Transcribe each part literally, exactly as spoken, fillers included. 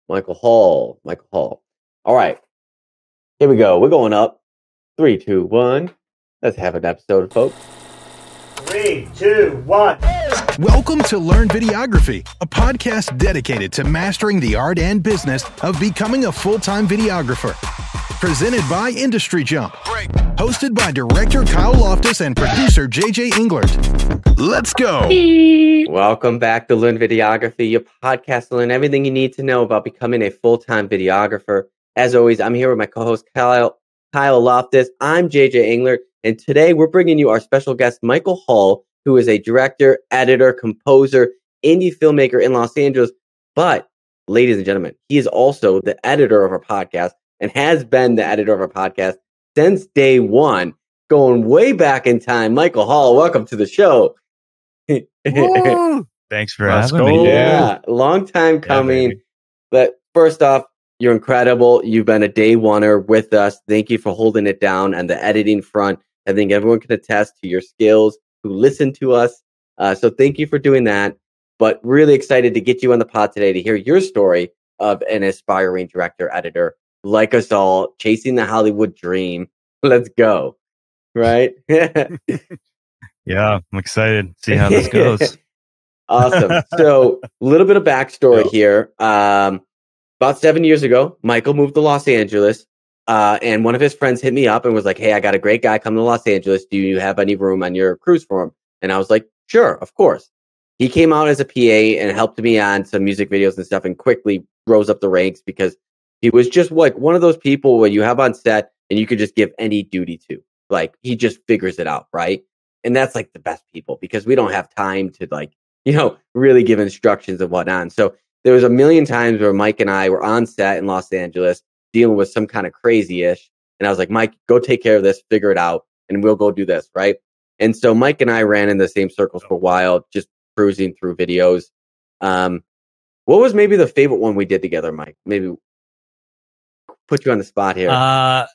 Michael Hall. Michael Hall. All right. Here we go. We're going up. Three, two, one. Let's have an episode, folks. Three, two, one. Welcome to Learn Videography, a podcast dedicated to mastering the art and business of becoming a full-time videographer. Presented by Industry Jump. Hosted by director Kyle Loftus and producer J J Englert. Let's go. Welcome back to Learn Videography, your podcast to learn everything you need to know about becoming a full-time videographer. As always, I'm here with my co-host Kyle, Kyle Loftus. I'm J J Englert, and today we're bringing you our special guest, Michael Hall, who is a director, editor, composer, indie filmmaker in Los Angeles. But, ladies and gentlemen, he is also the editor of our podcast and has been the editor of our podcast since day one, going way back in time. Michael Hall, welcome to the show. Thanks for Let's having go. me. Yeah, long time coming. Yeah, but first off, you're incredible. You've been a day oneer with us. Thank you for holding it down on the editing front. I think everyone can attest to your skills who listen to us. Uh, so thank you for doing that. But really excited to get you on the pod today to hear your story of an aspiring director, editor, like us all, chasing the Hollywood dream. Let's go. Right? Yeah, I'm excited to see how this goes. Awesome. So a little bit of backstory Yep. here. Um, about seven years ago, Michael moved to Los Angeles. Uh, and one of his friends hit me up and was like, hey, I got a great guy coming to Los Angeles. Do you have any room on your cruise for him? And I was like, sure, of course. He came out as a P A and helped me on some music videos and stuff and quickly rose up the ranks because he was just like one of those people where you have on set and you could just give any duty to. Like, he just figures it out, right? And that's like the best people because we don't have time to like, you know, really give instructions and whatnot. And so there was a million times where Mike and I were on set in Los Angeles dealing with some kind of crazy-ish. And I was like, Mike, go take care of this, figure it out, and we'll go do this, right? And so Mike and I ran in the same circles for a while, just cruising through videos. Um, what was maybe the favorite one we did together, Mike? Maybe put you on the spot here. Uh,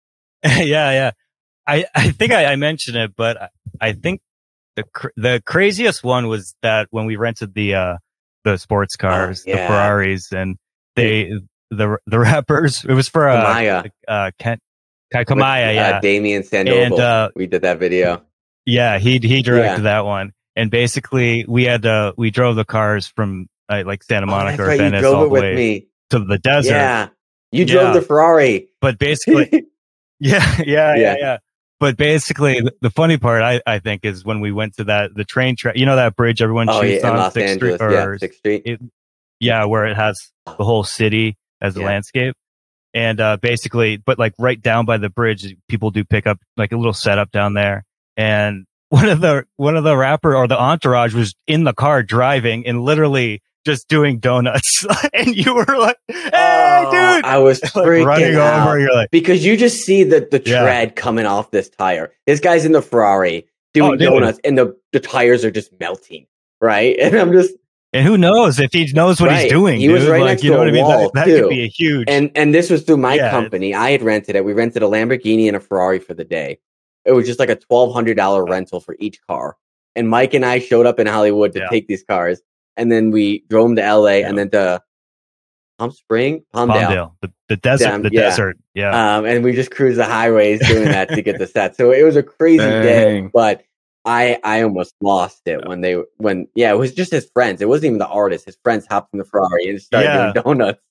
yeah, yeah. I, I think I, I mentioned it, but I, I think the cr- the craziest one was that when we rented the uh, the sports cars, Oh, yeah. the Ferraris, and they the the rappers. It was for uh, Kamaya. uh Kent Kai With, Kamaya, yeah, uh, Damien Sandoval. And, uh, we did that video. yeah. He he directed Yeah. that one, and basically we had uh we drove the cars from uh, like Santa Oh, Monica that's or right. You Venice drove all it the with way me. to the desert. Yeah. You drove Yeah. the Ferrari. But basically, yeah, yeah, yeah, Yeah. yeah. But basically, the, the funny part, I, I think, is when we went to that, the train track, you know, that bridge everyone Oh, shoots yeah, in on Los sixth Angeles. Street, Yeah, or sixth Street. it, yeah, where it has the whole city as a Yeah. landscape. And, uh, basically, but like right down by the bridge, people do pick up like a little setup down there. And one of the, one of the rapper or the entourage was in the car driving and literally just doing donuts. And you were like, hey, Oh, dude, I was like freaking running out. over. You're like, Because you just see the, the Yeah. tread coming off this tire. This guy's in the Ferrari doing Oh, dude. donuts, and the, the tires are just melting, right? And I'm just and who knows if he knows what right. he's doing? He was dude. right like, next you to know a what I mean? wall, That, that too. could be a huge. and and this was through my Yeah, company. I had rented it. We rented a Lamborghini and a Ferrari for the day. It was just like a twelve hundred dollar rental for each car. And Mike and I showed up in Hollywood to Yeah. take these cars, and then we drove them to L A Yeah. and then to Palm Spring, Palmdale. Palmdale, the, the desert, Damn, the yeah. desert. Yeah. Um, and we just cruised the highways doing that to get the set. So it was a crazy day, Dang. but I I almost lost it when they when yeah, it was just his friends. It wasn't even the artist. His friends hopped in the Ferrari and started Yeah. doing donuts.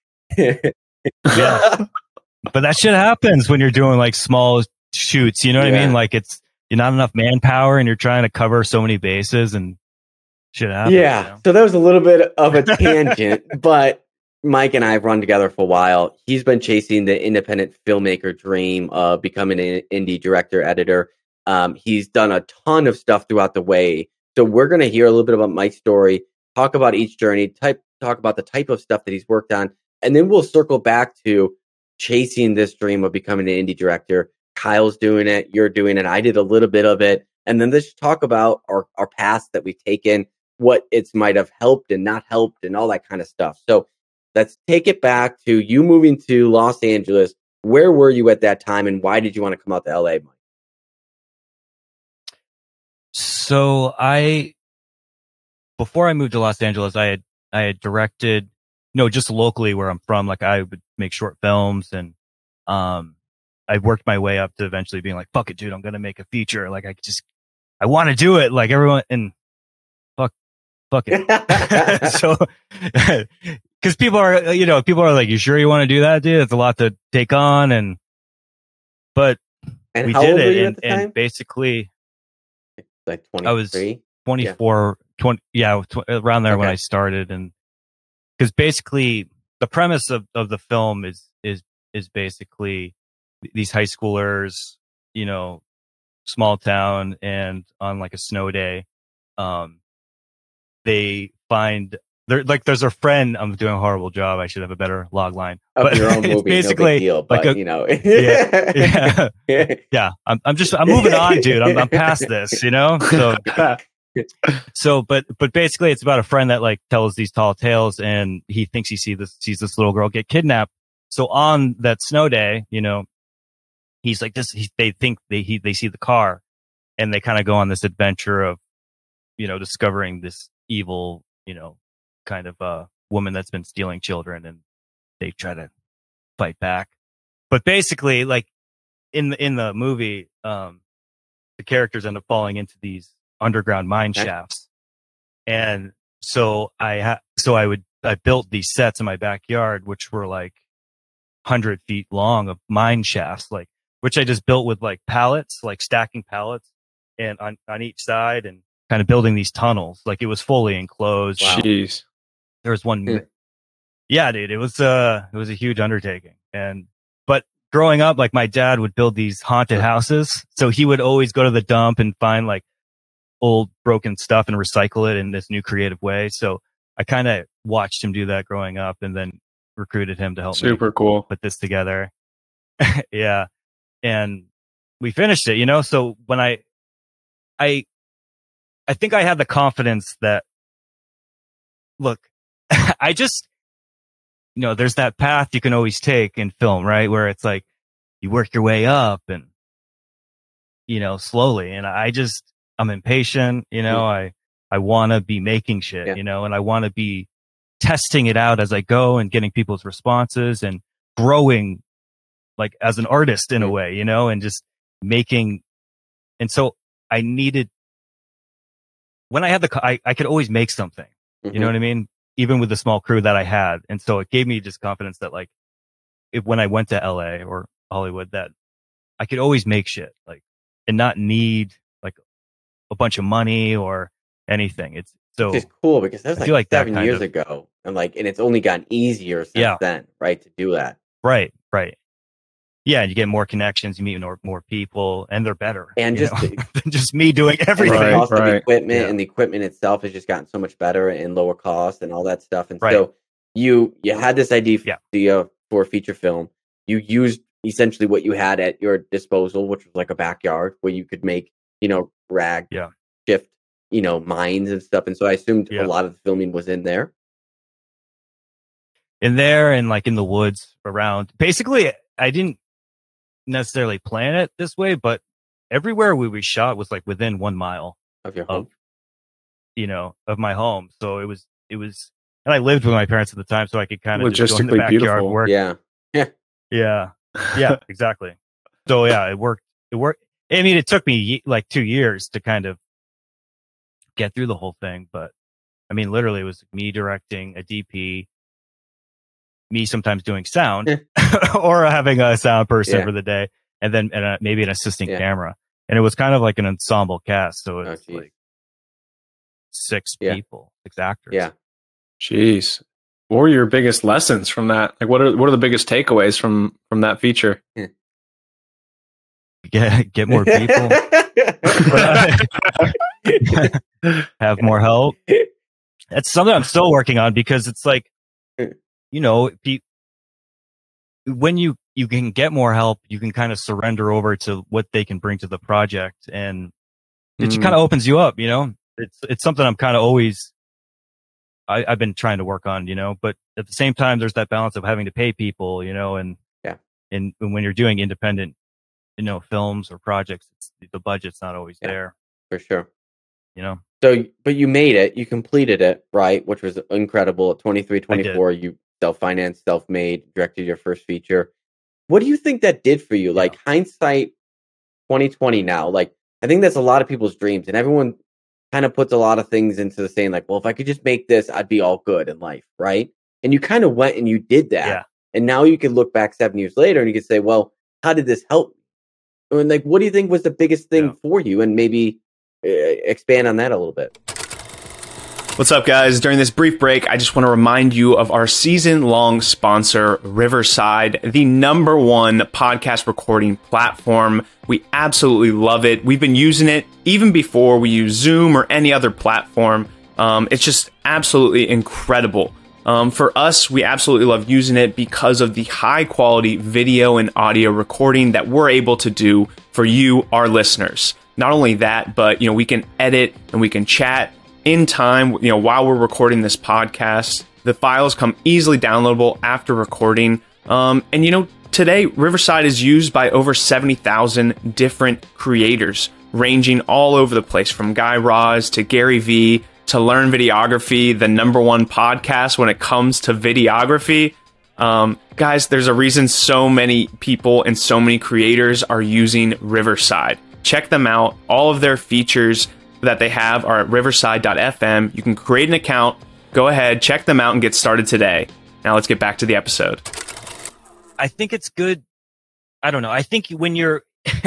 Yeah. But that shit happens when you're doing like small shoots. You know what I Yeah. mean? Like it's, you're not enough manpower and you're trying to cover so many bases and shit happens. Yeah. You know? So that was a little bit of a tangent, but Mike and I have run together for a while. He's been chasing the independent filmmaker dream of becoming an indie director, editor. Um, he's done a ton of stuff throughout the way. So we're going to hear a little bit about Mike's story, talk about each journey, type, talk about the type of stuff that he's worked on, and then we'll circle back to chasing this dream of becoming an indie director. Kyle's doing it. You're doing it. I did a little bit of it. And then let's talk about our, our paths that we've taken, what it's might have helped and not helped and all that kind of stuff. So let's take it back to you moving to Los Angeles. Where were you at that time and why did you want to come out to L A, Mike? So I, before I moved to Los Angeles, I had, I had directed no, just locally where I'm from, like I would make short films and, um, I worked my way up to eventually being like, fuck it, dude, I'm going to make a feature. Like I just, I want to do it. Like everyone and fuck, fuck it. So, cause people are, you know, people are like, you sure you want to do that, dude? It's a lot to take on. And, but and we how did old were it. you And, at the and time? basically Like I was twenty-three? twenty-four, yeah. twenty, yeah, tw- around there okay. when I started. And cause basically the premise of, of the film is, is, is basically these high schoolers, you know, small town, and on like a snow day, um, they find there like there's a friend. I'm doing a horrible job. I should have a better log line. Of but your own movie, it's basically no big deal, but like a, you know, yeah, yeah, yeah. I'm, I'm just, I'm moving on, dude. I'm, I'm past this, you know. So, so, but, but basically, it's about a friend that like tells these tall tales, and he thinks he sees this, sees this little girl get kidnapped. So on that snow day, you know, he's like this. He, they think they he, they see the car, and they kind of go on this adventure of, you know, discovering this evil, you know, kind of uh woman that's been stealing children, and they try to fight back. But basically, like in the in the movie, um, the characters end up falling into these underground mine okay. shafts, and so I ha- so I would I built these sets in my backyard, which were like hundred feet long of mine shafts, like which I just built with like pallets, like stacking pallets, and on on each side, and kind of building these tunnels. Like it was fully enclosed. Wow. Jeez. There was one. Hmm. Yeah, dude, it was uh it was a huge undertaking. And but growing up, like my dad would build these haunted houses, so he would always go to the dump and find like old broken stuff and recycle it in this new creative way. So I kind of watched him do that growing up, and then recruited him to help Super me cool. put this together. Yeah. And we finished it, you know? So when I, I, I think I had the confidence that, look, I just, you know, there's that path you can always take in film, right? Where it's like you work your way up and, you know, slowly. And I just, I'm impatient, you know, yeah. I, I want to be making shit, yeah. you know, and I want to be testing it out as I go and getting people's responses and growing like as an artist in mm-hmm. a way, you know, and just making. And so I needed, when I had the, I, I could always make something, mm-hmm. you know what I mean? Even with the small crew that I had. And so it gave me just confidence that like, if when I went to L A or Hollywood, that I could always make shit, like, and not need like a bunch of money or anything. It's so it's cool because that was like, like seven that years of, ago, and like, and it's only gotten easier since yeah. then, right? To do that. Right. Right. Yeah. And you get more connections, you meet more, more people, and they're better. And just, know, than just me doing everything. And the cost right. of equipment yeah. and the equipment itself has just gotten so much better and lower cost and all that stuff. And right. so you, you had this idea for, yeah. the, uh, for a feature film. You used essentially what you had at your disposal, which was like a backyard where you could make, you know, rag, yeah. shift, you know, mines and stuff. And so I assumed yeah. a lot of the filming was in there. In there and like in the woods around. Basically, I didn't necessarily plan it this way, but everywhere we, we shot was like within one mile of your home, of, you know, of my home. So it was, it was, and I lived with my parents at the time, so I could kind of just go in the backyard beautiful. work. Yeah. Yeah. Yeah. Yeah, exactly. So yeah, it worked. It worked. I mean, it took me like two years to kind of get through the whole thing, but I mean, literally it was me directing, a D P, me sometimes doing sound or having a sound person yeah. for the day, and then and a, maybe an assistant yeah. camera. And it was kind of like an ensemble cast. So it's oh, like six yeah. people, six actors. Yeah. Jeez. What were your biggest lessons from that? Like, what are what are the biggest takeaways from from that feature? Get get more people, have more help. That's something I'm still working on, because it's like, you know, pe- when you you can get more help, you can kind of surrender over to what they can bring to the project, and it mm. kind of opens you up. You know, it's it's something I'm kind of always. I, I've been trying to work on, you know, but at the same time, there's that balance of having to pay people, you know, and, yeah. and, and when you're doing independent, you know, films or projects, it's, the budget's not always yeah, there. For sure. You know? So, but you made it. You completed it, right? Which was incredible. At twenty-three, twenty-four, you self-financed, self-made, directed your first feature. What do you think that did for you? Like, Yeah. hindsight, twenty twenty now, like, I think that's a lot of people's dreams, and everyone kind of puts a lot of things into the saying, like, well, if I could just make this, I'd be all good in life, right? And you kind of went and you did that. Yeah. And now you can look back seven years later and you can say, well, how did this help me? And like, what do you think was the biggest thing Yeah. for you? And maybe uh, expand on that a little bit. What's up, guys? During this brief break, I just want to remind you of our season-long sponsor, Riverside, the number one podcast recording platform. We absolutely love it. We've been using it even before we use Zoom or any other platform. Um, it's just absolutely incredible. Um, for us, we absolutely love using it because of the high-quality video and audio recording that we're able to do for you, our listeners. Not only that, but you know, we can edit and we can chat in time, you know, while we're recording this podcast. The files come easily downloadable after recording. Um, and, you know, today, Riverside is used by over seventy thousand different creators, ranging all over the place, from Guy Raz to Gary Vee to Learn Videography, the number one podcast when it comes to videography. Um, guys, there's a reason so many people and so many creators are using Riverside. Check them out. All of their features that they have are at riverside dot f m. You can create an account, go ahead, check them out, and get started today. Now let's get back to the episode. I think it's good. I don't know. I think when you're,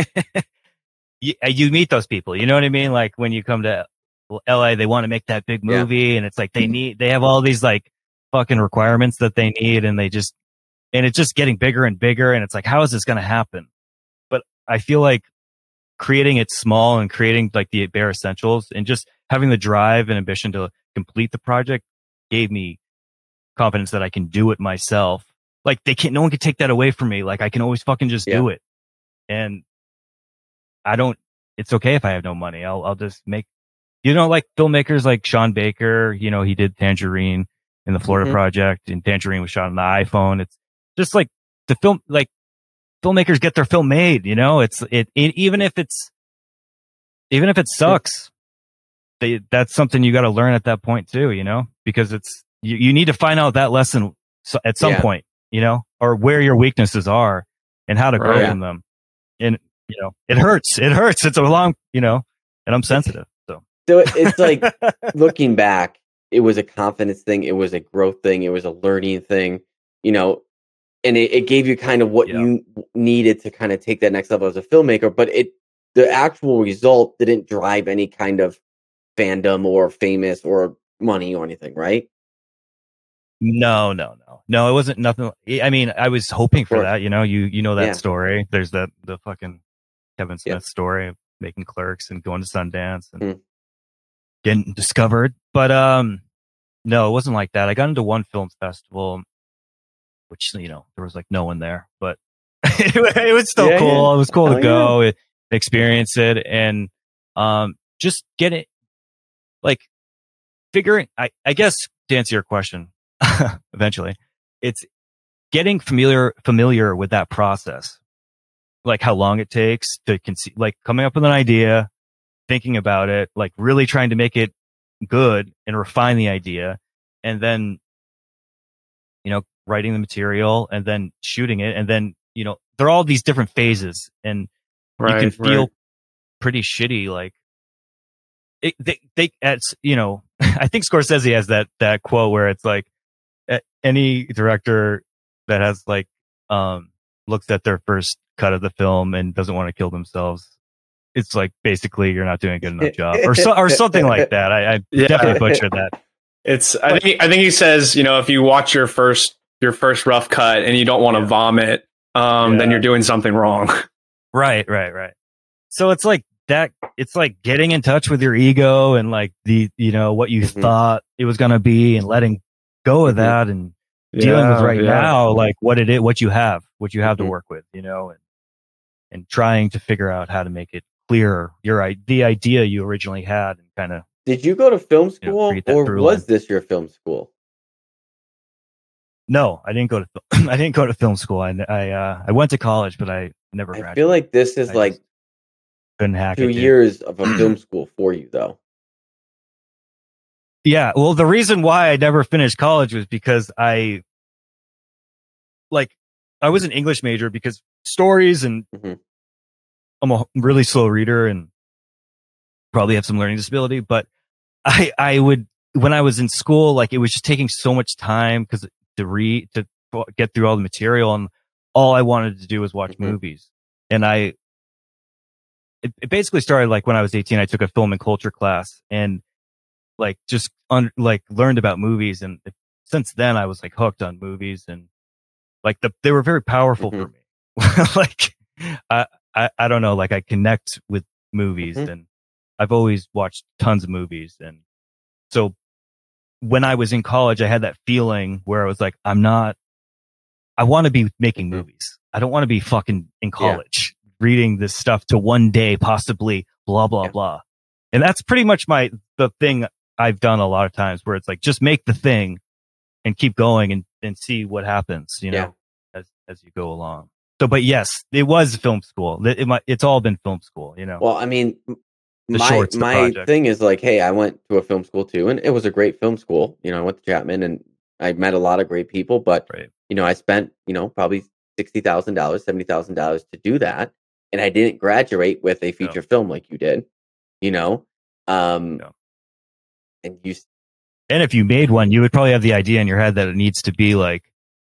you, you meet those people, you know what I mean? Like when you come to L A, they want to make that big movie, yeah. and it's like they need, they have all these like fucking requirements that they need, and they just, and it's just getting bigger and bigger, and it's like, how is this going to happen? But I feel like creating it small and creating like the bare essentials and just having the drive and ambition to complete the project gave me confidence that I can do it myself. Like they can't, no one can take that away from me. Like I can always fucking just yeah. do it. And I don't, it's okay if I have no money. I'll, I'll just make, you know, like filmmakers like Sean Baker, you know, he did Tangerine in the Florida mm-hmm. Project, and Tangerine was shot on the iPhone. It's just like the film, like, filmmakers get their film made, you know, it's, it, it even if it's, even if it sucks, they, that's something you got to learn at that point too, you know, because it's, you, you need to find out that lesson at some yeah. point, you know, or where your weaknesses are and how to grow right. from them. And, you know, it hurts, it hurts. It's a long, you know, and I'm sensitive. So, so it's like looking back, it was a confidence thing. It was a growth thing. It was a learning thing, you know. And it, it gave you kind of what yeah. you needed to kind of take that next level as a filmmaker, but it, the actual result didn't drive any kind of fandom or famous or money or anything, right? No, no, no, no. It wasn't nothing. I mean, I was hoping for that. You know, you you know that yeah. story. There's that the fucking Kevin Smith yeah. story of making Clerks and going to Sundance and mm. getting discovered. But um, no, it wasn't like that. I got into one film festival, which, you know, there was like no one there, but it, it was still yeah, cool. Yeah. It was cool oh, to go, yeah. it, experience it, and um, just get it, like figuring, I, I guess to answer your question, eventually, it's getting familiar, familiar with that process, like how long it takes to conceive, like coming up with an idea, thinking about it, like really trying to make it good and refine the idea, and then, you know, writing the material and then shooting it. And then, you know, there are all these different phases, and right, you can feel right. pretty shitty. Like it, they, they, it's, you know, I think Scorsese has that, that quote where it's like any director that has like, um, looks at their first cut of the film and doesn't want to kill themselves. It's like, basically you're not doing a good enough job or so, or something like that. I, I yeah. definitely butchered that. It's, I think, I think he says, you know, if you watch your first, your first rough cut and you don't want to yeah. vomit, um, yeah. then you're doing something wrong. Right, right, right. So it's like that, it's like getting in touch with your ego and like the, you know, what you mm-hmm. thought it was going to be, and letting go of mm-hmm. that, and yeah, dealing with right yeah. now, like what it is, what you have, what you have mm-hmm. to work with, you know, and, and trying to figure out how to make it clearer, your, the idea you originally had, and kind of. Did you go to film school, you know, or was line. this your film school? No, I didn't go to. I didn't go to film school. I I uh, I went to college, but I never. I feel like this is I like couldn't hack two it, years of a film school for you, though. Yeah. Well, the reason why I never finished college was because I, like, I was an English major because stories and Mhm. I'm a really slow reader and probably have some learning disability, but I, I would, when I was in school, like it was just taking so much time because to read, to get through all the material, and all I wanted to do was watch Mhm. movies. And I, it, it basically started like when I was eighteen, I took a film and culture class and like just un, like learned about movies. And it, since then I was like hooked on movies, and like the, they were very powerful Mhm. for me. Like, I, I, I don't know, like I connect with movies Mhm. and I've always watched tons of movies. And so when I was in college, I had that feeling where I was like, I'm not, I want to be making Mhm. movies. I don't want to be fucking in Yeah. college reading this stuff to one day, possibly blah, blah, Yeah. blah. And that's pretty much my, the thing I've done a lot of times where it's like, just make the thing and keep going and, and see what happens, you know, as, as you go along. So, but yes, it was film school. It, it, might- it's all been film school, you know, Well, I mean, m- the my shorts, the my project. thing is like, hey, I went to a film school too, and it was a great film school. You know, I went to Chapman, and I met a lot of great people. But Right. you know, I spent you know probably sixty thousand dollars, seventy thousand dollars to do that, and I didn't graduate with a feature film like you did. You know, um, No. and you s- And if you made one, you would probably have the idea in your head that it needs to be like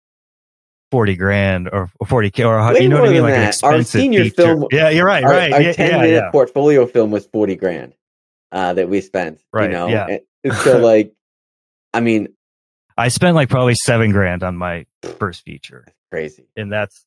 forty grand or forty K or, way you know more what I mean? than Like an that. Our expensive senior feature. film, Yeah, you're right. our, right. our yeah, ten yeah, minute yeah. portfolio film was forty grand uh, that we spent. You Right, know, yeah. and, and so like, I mean, I spent like probably seven grand on my first feature. crazy. And that's,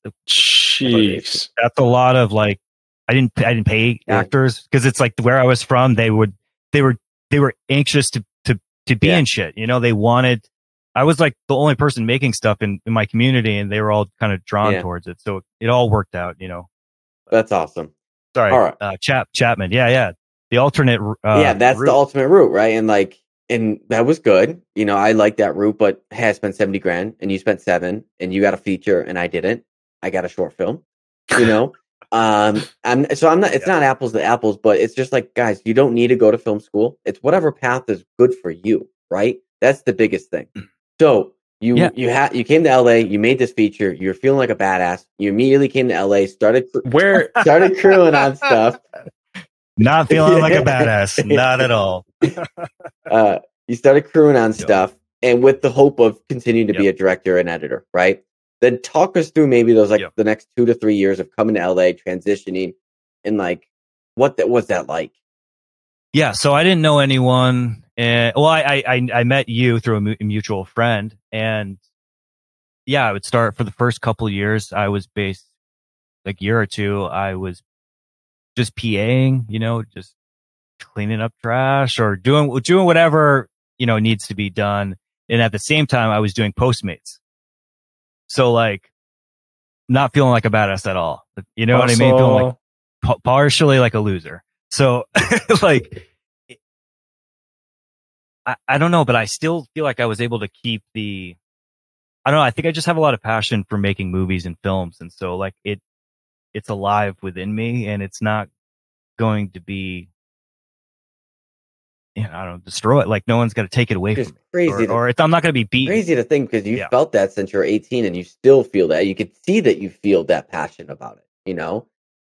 Jeez. that's a lot of like, I didn't, I didn't pay Yeah. actors because it's like where I was from, they would, they were, they were anxious to, to, to be Yeah. in shit. You know, they wanted, I was like the only person making stuff in, in my community and they were all kind of drawn Yeah. towards it. So it all worked out, you know. That's awesome. Sorry. All right. Uh, Chap, Chapman. Yeah. Yeah. The alternate, uh, yeah, that's route. the ultimate route, right? And like, and that was good. You know, I like that route, but hey, I spent seventy grand and you spent seven and you got a feature and I didn't. I got a short film, you know? um, I'm, so I'm not, it's Yeah. not apples to apples, but it's just like, guys, you don't need to go to film school. It's whatever path is good for you, right? That's the biggest thing. So you, Yeah. you had, you came to L A, you made this feature, you're feeling like a badass. You immediately came to L A, started, Where started crewing on stuff. Not feeling like a badass. Not at all. uh, you started crewing on stuff, and with the hope of continuing to be Yep. a director and editor, right? Then talk us through maybe those like Yep. the next two to three years of coming to L A, transitioning, and like what that was that like? Yeah. So I didn't know anyone. And well, I, I, I met you through a mu- a mutual friend, and yeah, I would start for the first couple of years. I was based like year or two. I was just PAing, you know, just cleaning up trash or doing, doing whatever, you know, needs to be done. And at the same time, I was doing Postmates. So like not feeling like a badass at all. You know what I mean? Feeling like p- partially like a loser. So like, I, I don't know, but I still feel like I was able to keep the, I don't know. I think I just have a lot of passion for making movies and films. And so like it, it's alive within me and it's not going to be, you know, I don't know, destroy it. Like no one's got to take it away It's from me. crazy Or, to- or it's, I'm not going to be beaten. Crazy to think because you Yeah. felt that since you're eighteen, and you still feel that. You could see that you feel that passion about it. You know?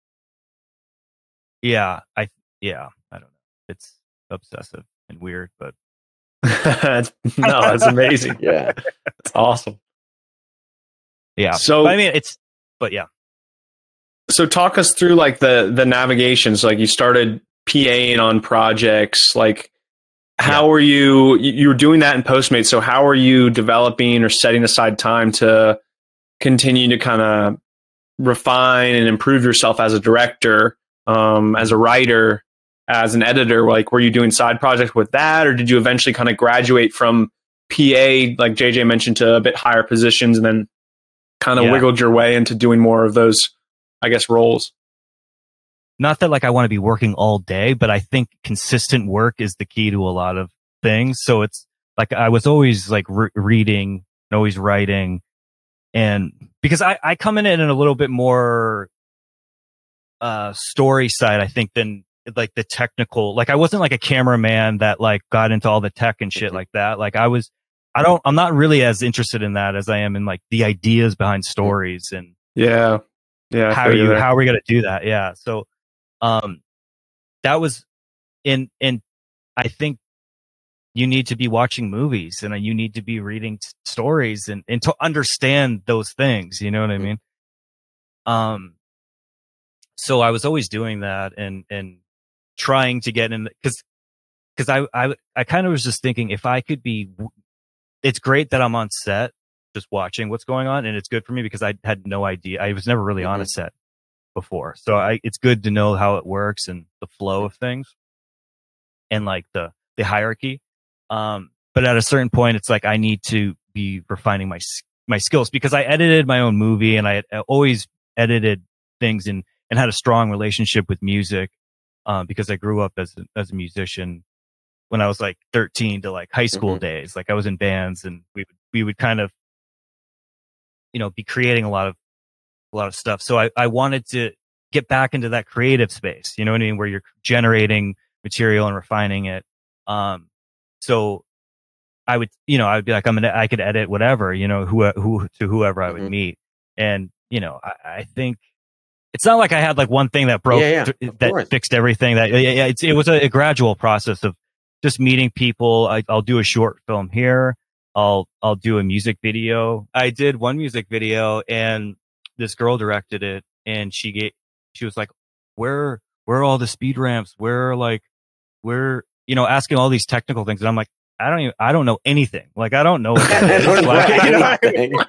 Yeah. I, yeah, I don't know. It's obsessive and weird, but That's- no, that's amazing. Yeah. That's awesome. yeah. So- But I mean, it's, but yeah. So talk us through like the the navigations. Like you started PAing on projects. Like how Yeah. were you? You you were doing that in Postmates. So how are you developing or setting aside time to continue to kind of refine and improve yourself as a director, um, as a writer, as an editor? Like were you doing side projects with that, or did you eventually kind of graduate from P A, like J J mentioned, to a bit higher positions, and then kind of Yeah. wiggled your way into doing more of those, I guess, roles? Not that like I want to be working all day, but I think consistent work is the key to a lot of things. So it's like I was always like re- reading and always writing, and because I, I come in it in a little bit more uh story side, I think, than like the technical, like I wasn't like a cameraman that like got into all the tech and shit mm-hmm. like that. Like I was, I don't, I'm not really as interested in that as I am in like the ideas behind stories and yeah, yeah. how you, how are we going to do that? Yeah. So, um, that was in, in, I think you need to be watching movies and you need to be reading t- stories and, and to understand those things. You know what I mean? Um, so I was always doing that and, and trying to get in because, because I, I, I kind of was just thinking if I could be, it's great that I'm on set just watching what's going on. And it's good for me because I had no idea. I was never really mm-hmm. on a set before. So I, it's good to know how it works and the flow of things and like the, the hierarchy. Um, but at a certain point, it's like, I need to be refining my, my skills because I edited my own movie and I had always edited things and, and had a strong relationship with music. Um, because I grew up as a, as a musician when I was like thirteen to like high school mm-hmm. days. Like I was in bands and we would, we would kind of, you know, be creating a lot of, a lot of stuff. So I, I wanted to get back into that creative space, you know what I mean? Where you're generating material and refining it. Um, so I would, you know, I would be like, I'm gonna, I could edit whatever, you know, who, who, to whoever I would mm-hmm. meet. And, you know, I, I think it's not like I had like one thing that broke, yeah, yeah, that course. fixed everything. That yeah, yeah, it's, it was a, a gradual process of just meeting people. I, I'll do a short film here. I'll, I'll do a music video. I did one music video and this girl directed it and she gave, she was like, where, where are all the speed ramps? Where like, where, you know, asking all these technical things. And I'm like, I don't even, I don't know anything. Like, I don't know. What that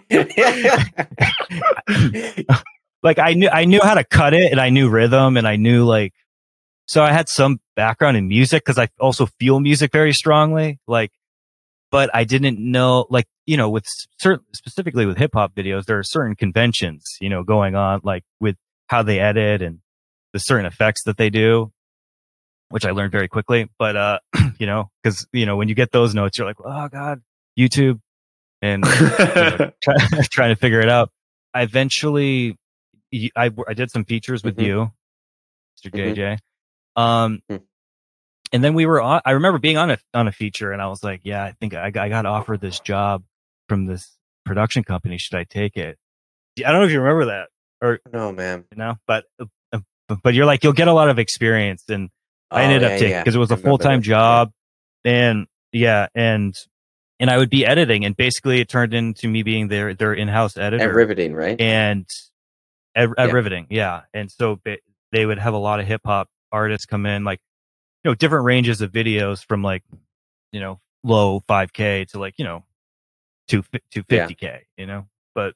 is. Like, you know, like I knew, I knew how to cut it and I knew rhythm and I knew like, so I had some background in music because I also feel music very strongly. Like, but I didn't know, like, you know, with certain, specifically with hip hop videos, there are certain conventions, you know, going on, like with how they edit and the certain effects that they do, which I learned very quickly. But, uh, you know, cause, you know, when you get those notes, you're like, oh God, YouTube and you know, try, trying to figure it out. I eventually, I, I did some features with mm-hmm. you, Mister J J. Mm-hmm. Um, mm-hmm. And then we were on, I remember being on a, on a feature and I was like, yeah, I think I, I got offered this job from this production company. Should I take it? I don't know if you remember that or no, man, you know, but, uh, but you're like, you'll get a lot of experience. And oh, I ended yeah, up taking, because yeah. it was a full-time job and yeah. And, and I would be editing and basically it turned into me being their, their in-house editor. At Riveting, right? And at, at yeah. Riveting. Yeah. And so they would have a lot of hip hop artists come in, like, you know, different ranges of videos from like, you know, low five K to like, you know, two fifty K, yeah. you know, but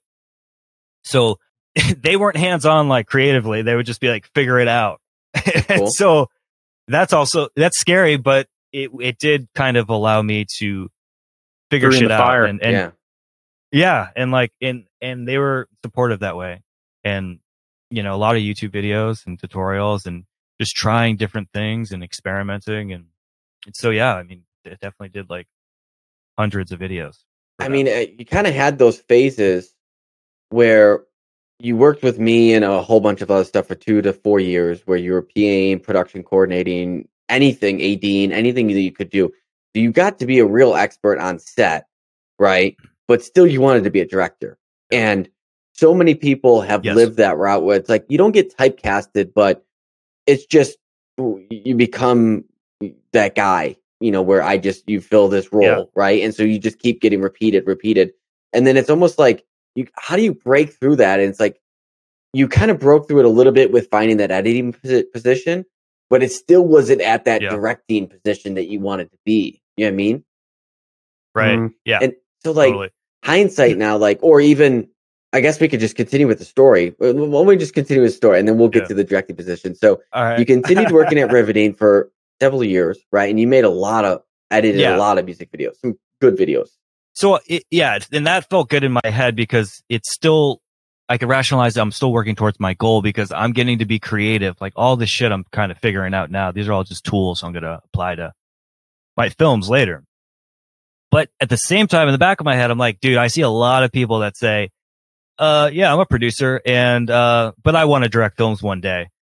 so they weren't hands on like creatively. They would just be like, figure it out. Cool. So that's also, that's scary, but it, it did kind of allow me to figure Through shit out. Fire. And, and yeah. yeah. And like, and, and they were supportive that way. And, you know, a lot of YouTube videos and tutorials and just trying different things and experimenting. And, and so, yeah, I mean, it definitely did like hundreds of videos. I mean, uh, you kind of had those phases where you worked with me and a whole bunch of other stuff for two to four years where you were PAing, production coordinating, anything, ADing, anything that you could do. So you got to be a real expert on set, right? But still you wanted to be a director. And so many people have yes. lived that route where it's like, you don't get typecasted, but it's just, you become that guy, you know, where I just, you fill this role, yeah. right? And so you just keep getting repeated, repeated. And then it's almost like, you, how do you break through that? And it's like, you kind of broke through it a little bit with finding that editing position, but it still wasn't at that yeah. directing position that you wanted to be. You know what I mean? Right. Mm-hmm. Yeah. And so like totally. Hindsight now, like, or even, I guess we could just continue with the story. Why don't we just continue with the story and then we'll get yeah. to the directing position. So right. you continued working at Riveting for several years, right? And you made a lot of, edited yeah. a lot of music videos, some good videos. So it, yeah, and that felt good in my head because it's still, I could rationalize that I'm still working towards my goal because I'm getting to be creative. Like all this shit I'm kind of figuring out now. These are all just tools I'm going to apply to my films later. But at the same time, in the back of my head, I'm like, dude, I see a lot of people that say, uh, yeah, I'm a producer and, uh, but I want to direct films one day.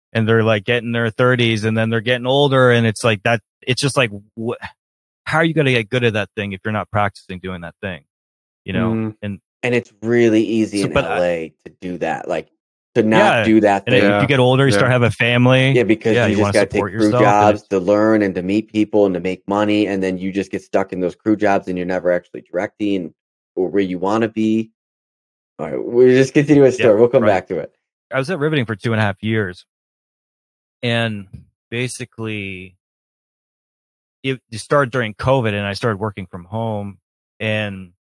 and they're like getting their thirties, and then they're getting older, and it's like that. It's just like, wh- how are you going to get good at that thing if you're not practicing doing that thing? You know, Mm. and And it's really easy So, in but L A to do that, like to not Yeah, do that and thing. if you get older, you Yeah. start having a family. Yeah, because yeah, you, you just want got to to take support crew yourself. and jobs it's- to learn and to meet people and to make money, and then you just get stuck in those crew jobs and you're never actually directing or where you want to be. All right, we'll just continue a story. Yeah, we'll come right. back to it. I was at Riveting for two and a half years, and basically, it, it started during COVID, and I started working from home, and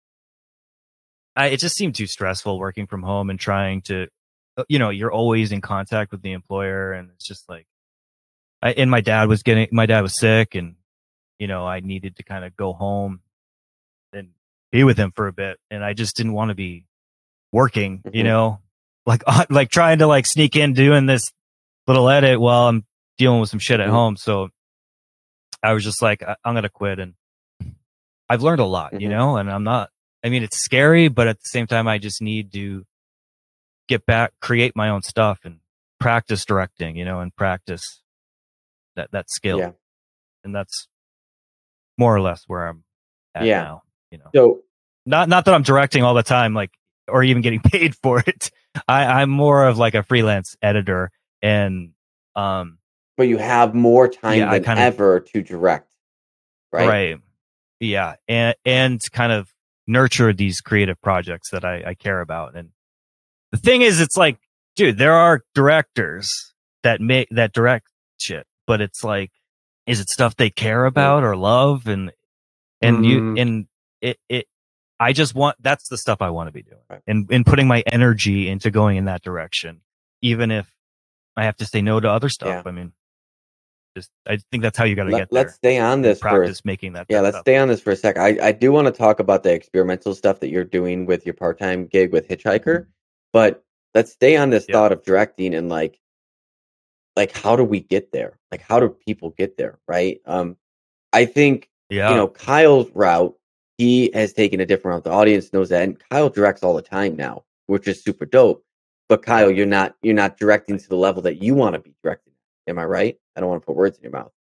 I, it just seemed too stressful working from home and trying to, you know, you're always in contact with the employer, and it's just like, I, and my dad was getting, my dad was sick, and you know, I needed to kind of go home and be with him for a bit, and I just didn't want to be working, you Mhm. know, like like trying to like sneak in doing this little edit while I'm dealing with some shit at Mhm. home. So I was just like, I, I'm gonna quit, and I've learned a lot, you Mhm. know, and I'm not. I mean, it's scary, but at the same time, I just need to get back, create my own stuff, and practice directing, you know, and practice that that skill, Yeah. and that's more or less where I'm at Yeah. now. You know, So not not that I'm directing all the time, like, or even getting paid for it. I, I'm more of like a freelance editor, and um, but you have more time Yeah, I than kinda- ever to direct, right? right, yeah, and and kind of nurture these creative projects that I, I care about. And the thing is, it's like, dude, there are directors that make that direct shit, but it's like, is it stuff they care about or love? And and you Mhm. and it it. I just want, that's the stuff I want to be doing, Right. and and putting my energy into going in that direction, even if I have to say no to other stuff. Yeah. I mean, just I think that's how you got to Let, get there. let's stay on this for a Practice making that. Yeah, that let's stuff. stay on this for a sec. I, I do want to talk about the experimental stuff that you're doing with your part-time gig with Hitchhiker, but let's stay on this Yeah. thought of directing and like, like how do we get there? Like how do people get there? Right? Um, I think Yeah. you know Kyle's route. He has taken a different route. The audience knows that, and Kyle directs all the time now, which is super dope. But Kyle, you're not you're not directing to the level that you want to be directing. Am I right? I don't want to put words in your mouth.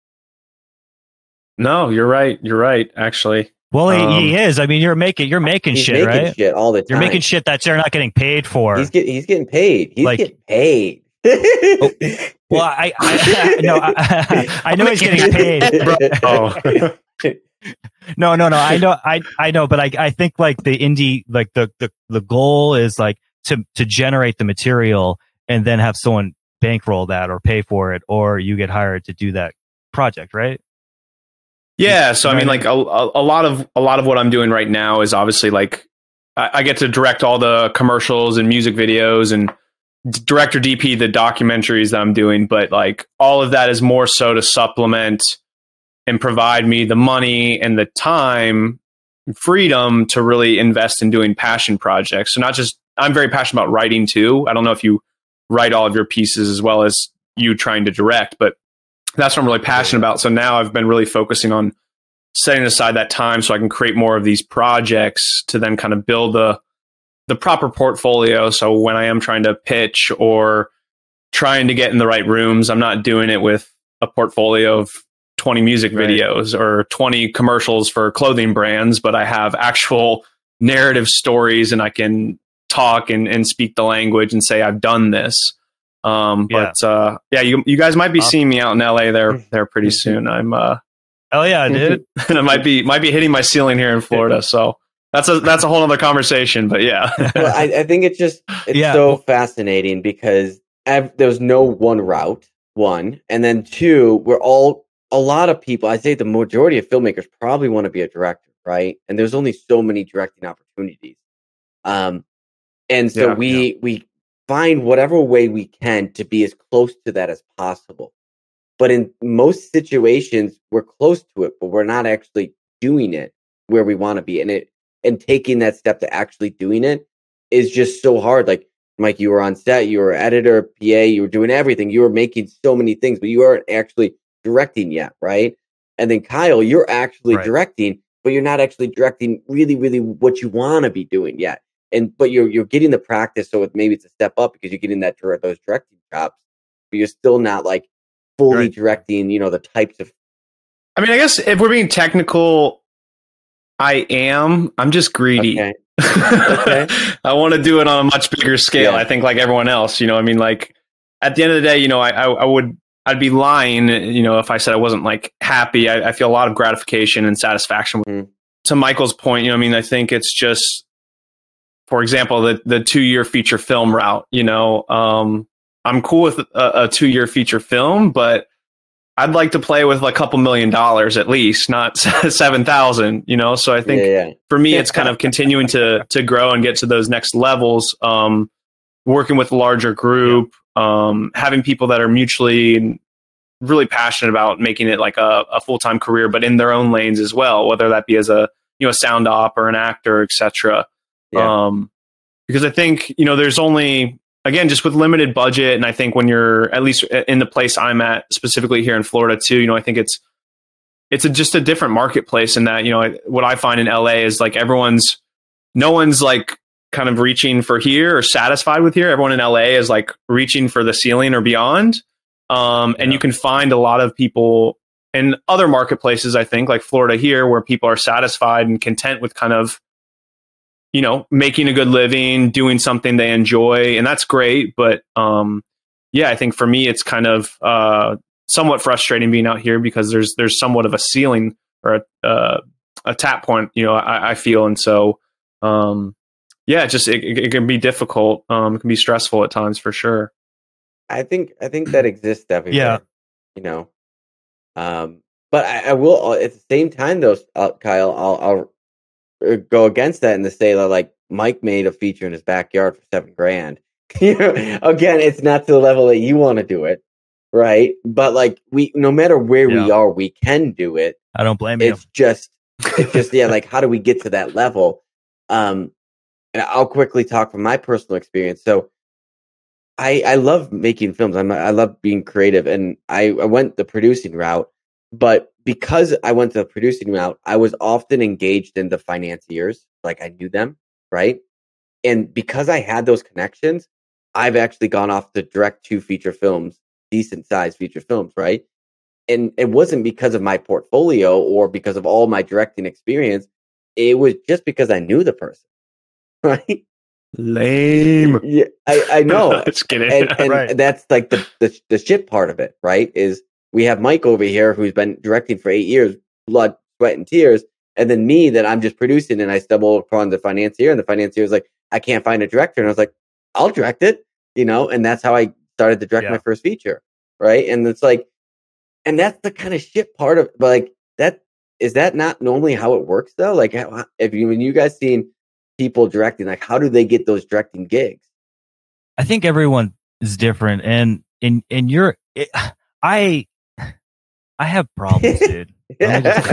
No, you're right. You're right. Actually, Well, he, Um, he is. I mean, you're making you're making He's shit, making right? shit all the time. You're making shit that you're not getting paid for. He's get, he's getting paid. He's Like- getting paid. well, I, I no, I, I know he's getting paid. Bro. oh, No, no, no. I know, I, I know, but I, I think like the indie, like the, the, the goal is like to, to generate the material and then have someone bankroll that or pay for it, or you get hired to do that project, right? yeah. So I You know mean, what like a, a a lot of a lot of what I'm doing right now is obviously like I, I get to direct all the commercials and music videos and d- direct or D P the documentaries that I'm doing, but like all of that is more so to supplement and provide me the money and the time, freedom to really invest in doing passion projects. So not just, I'm very passionate about writing too. I don't know if you write all of your pieces as well as you trying to direct, but that's what I'm really passionate about. So now I've been really focusing on setting aside that time so I can create more of these projects to then kind of build the the proper portfolio. So when I am trying to pitch or trying to get in the right rooms, I'm not doing it with a portfolio of twenty music Right. videos or twenty commercials for clothing brands, but I have actual narrative stories and I can talk and, and speak the language and say I've done this. Um, Yeah. but uh, yeah, you you guys might be Awesome. seeing me out in L A there there pretty soon. I'm uh, Oh yeah, dude. and I might be might be hitting my ceiling here in Florida. So that's a that's a whole other conversation. But yeah, well, I, I think it's just it's Yeah. so fascinating because ev- there's no one route, one, and then two, we're all a lot of people. I say the majority of filmmakers probably want to be a director, right? And there's only so many directing opportunities, um, and so Yeah, we we find whatever way we can to be as close to that as possible. But in most situations, we're close to it, but we're not actually doing it where we want to be. And it and taking that step to actually doing it is just so hard. Like Mike, you were on set, you were editor, P A, you were doing everything. You were making so many things, but you weren't actually directing yet, right? And then Kyle, you're actually Right. directing, but you're not actually directing really, really what you want to be doing yet. And but you're you're getting the practice, so it, maybe it's a step up because you're getting that dir- those directing chops. but you're still not like fully Right. directing, you know, the types of. I mean, I guess if we're being technical, I am. I'm just greedy. Okay. Okay. I want to do it on a much bigger scale. Yeah. I think like everyone else, you know, I mean, like at the end of the day, you know, I, I, I would, I'd be lying, you know, if I said I wasn't like happy. I, I feel a lot of gratification and satisfaction. Mm. To Michael's point, you know, I mean, I think it's just, for example, the, the two year feature film route, you know, um, I'm cool with a, a two year feature film, but I'd like to play with like a couple million dollars at least, not seven thousand, you know? So I think Yeah, yeah. for me, it's kind of continuing to, to grow and get to those next levels. Um, working with a larger group, um, having people that are mutually really passionate about making it like a, a full-time career, but in their own lanes as well, whether that be as a, you know, a sound op or an actor, et cetera. Yeah. Um, because I think, you know, there's only, again, just with limited budget. And I think when you're at least in the place I'm at, specifically here in Florida too, you know, I think it's, it's a, just a different marketplace in that, you know, what I find in L A is like everyone's, no one's like kind of reaching for here or satisfied with here. Everyone in L A is like reaching for the ceiling or beyond. Um, and Yeah. you can find a lot of people in other marketplaces, I think, like Florida here, where people are satisfied and content with kind of, you know, making a good living, doing something they enjoy. And that's great. But um, yeah, I think for me, it's kind of uh, somewhat frustrating being out here because there's there's somewhat of a ceiling or a, uh, a tap point, you know, I, I feel. And so, um, yeah, it just it, it can be difficult. Um, it can be stressful at times for sure. I think I think that exists everywhere. Yeah. You know, um, but I, I will at the same time though, uh, Kyle. I'll, I'll uh, go against that and to say that like Mike made a feature in his backyard for seven grand. You know, again, it's not to the level that you want to do it, right? But like we, no matter where we Yeah. are, we can do it. I don't blame you. It's just, it's just yeah. Like, how do we get to that level? Um, and I'll quickly talk from my personal experience. So. I, I love making films. I'm, I love being creative, and I, I went the producing route. But because I went the producing route, I was often engaged in the financiers, like I knew them, right? And because I had those connections, I've actually gone off to direct two feature films, decent sized feature films, right? And it wasn't because of my portfolio or because of all my directing experience. It was just because I knew the person, right? Lame. Yeah, I, I know. Just kidding. and, and Right. that's like the, the the shit part of it, right? Is we have Mike over here who's been directing for eight years, blood, sweat, and tears, and then me that I'm just producing, and I stumble upon the financier, and the financier is like, I can't find a director, and I was like, I'll direct it, you know, and that's how I started to direct Yeah. my first feature, right? And it's like, and that's the kind of shit part of, but like that is that not normally how it works though? Like, how, if you when you guys seen people directing, like how do they get those directing gigs? I think everyone is different, and in in your, it, I I have problems, dude. Let me just-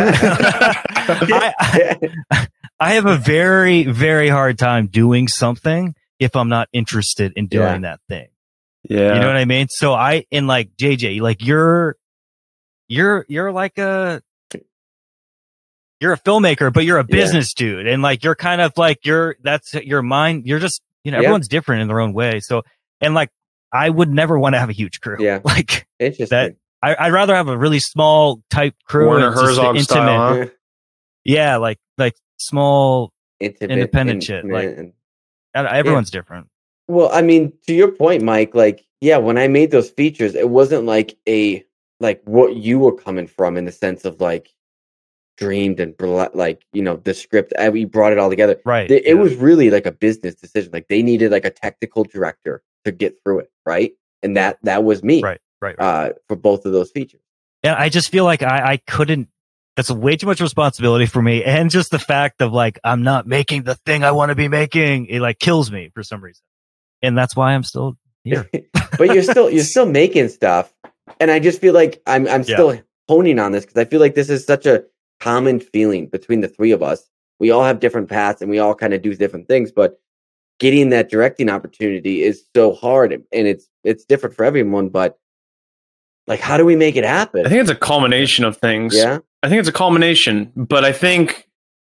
I, I, I have a very very hard time doing something if I'm not interested in doing that thing. Yeah. You know what I mean? So I, and like J J, like you're, you're, you're like a, you're a filmmaker, but you're a Yeah. business dude. And like, you're kind of like, you're, that's your mind. You're just, you know, Yeah. everyone's different in their own way. So, and like, I would never want to have a huge crew. Yeah. Like Interesting. that, I, I'd rather have a really small type crew. Werner and just Herzog intimate. style, huh? Yeah. Like, like small, Intimate, independent shit, like- and- uh, everyone's different. well, I mean, to your point, Mike, like, yeah, when I made those features, it wasn't like a, like what you were coming from in the sense of like dreamed and bla- like, you know, the script, I, we brought it all together. Right. It, yeah. it was really like a business decision. Like they needed like a technical director to get through it. Right. And that, that was me, right, right, right. uh, for both of those features. And I just feel like I, I couldn't, that's way too much responsibility for me. And just the fact of like, I'm not making the thing I want to be making. It like kills me for some reason. And that's why I'm still here. But you're still, you're still making stuff. And I just feel like I'm, I'm Yeah. still honing on this because I feel like this is such a common feeling between the three of us. We all have different paths and we all kind of do different things, but getting that directing opportunity is so hard and it's, it's different for everyone, but like, how do we make it happen? I think it's a culmination of things. Yeah. I think it's a culmination, but I think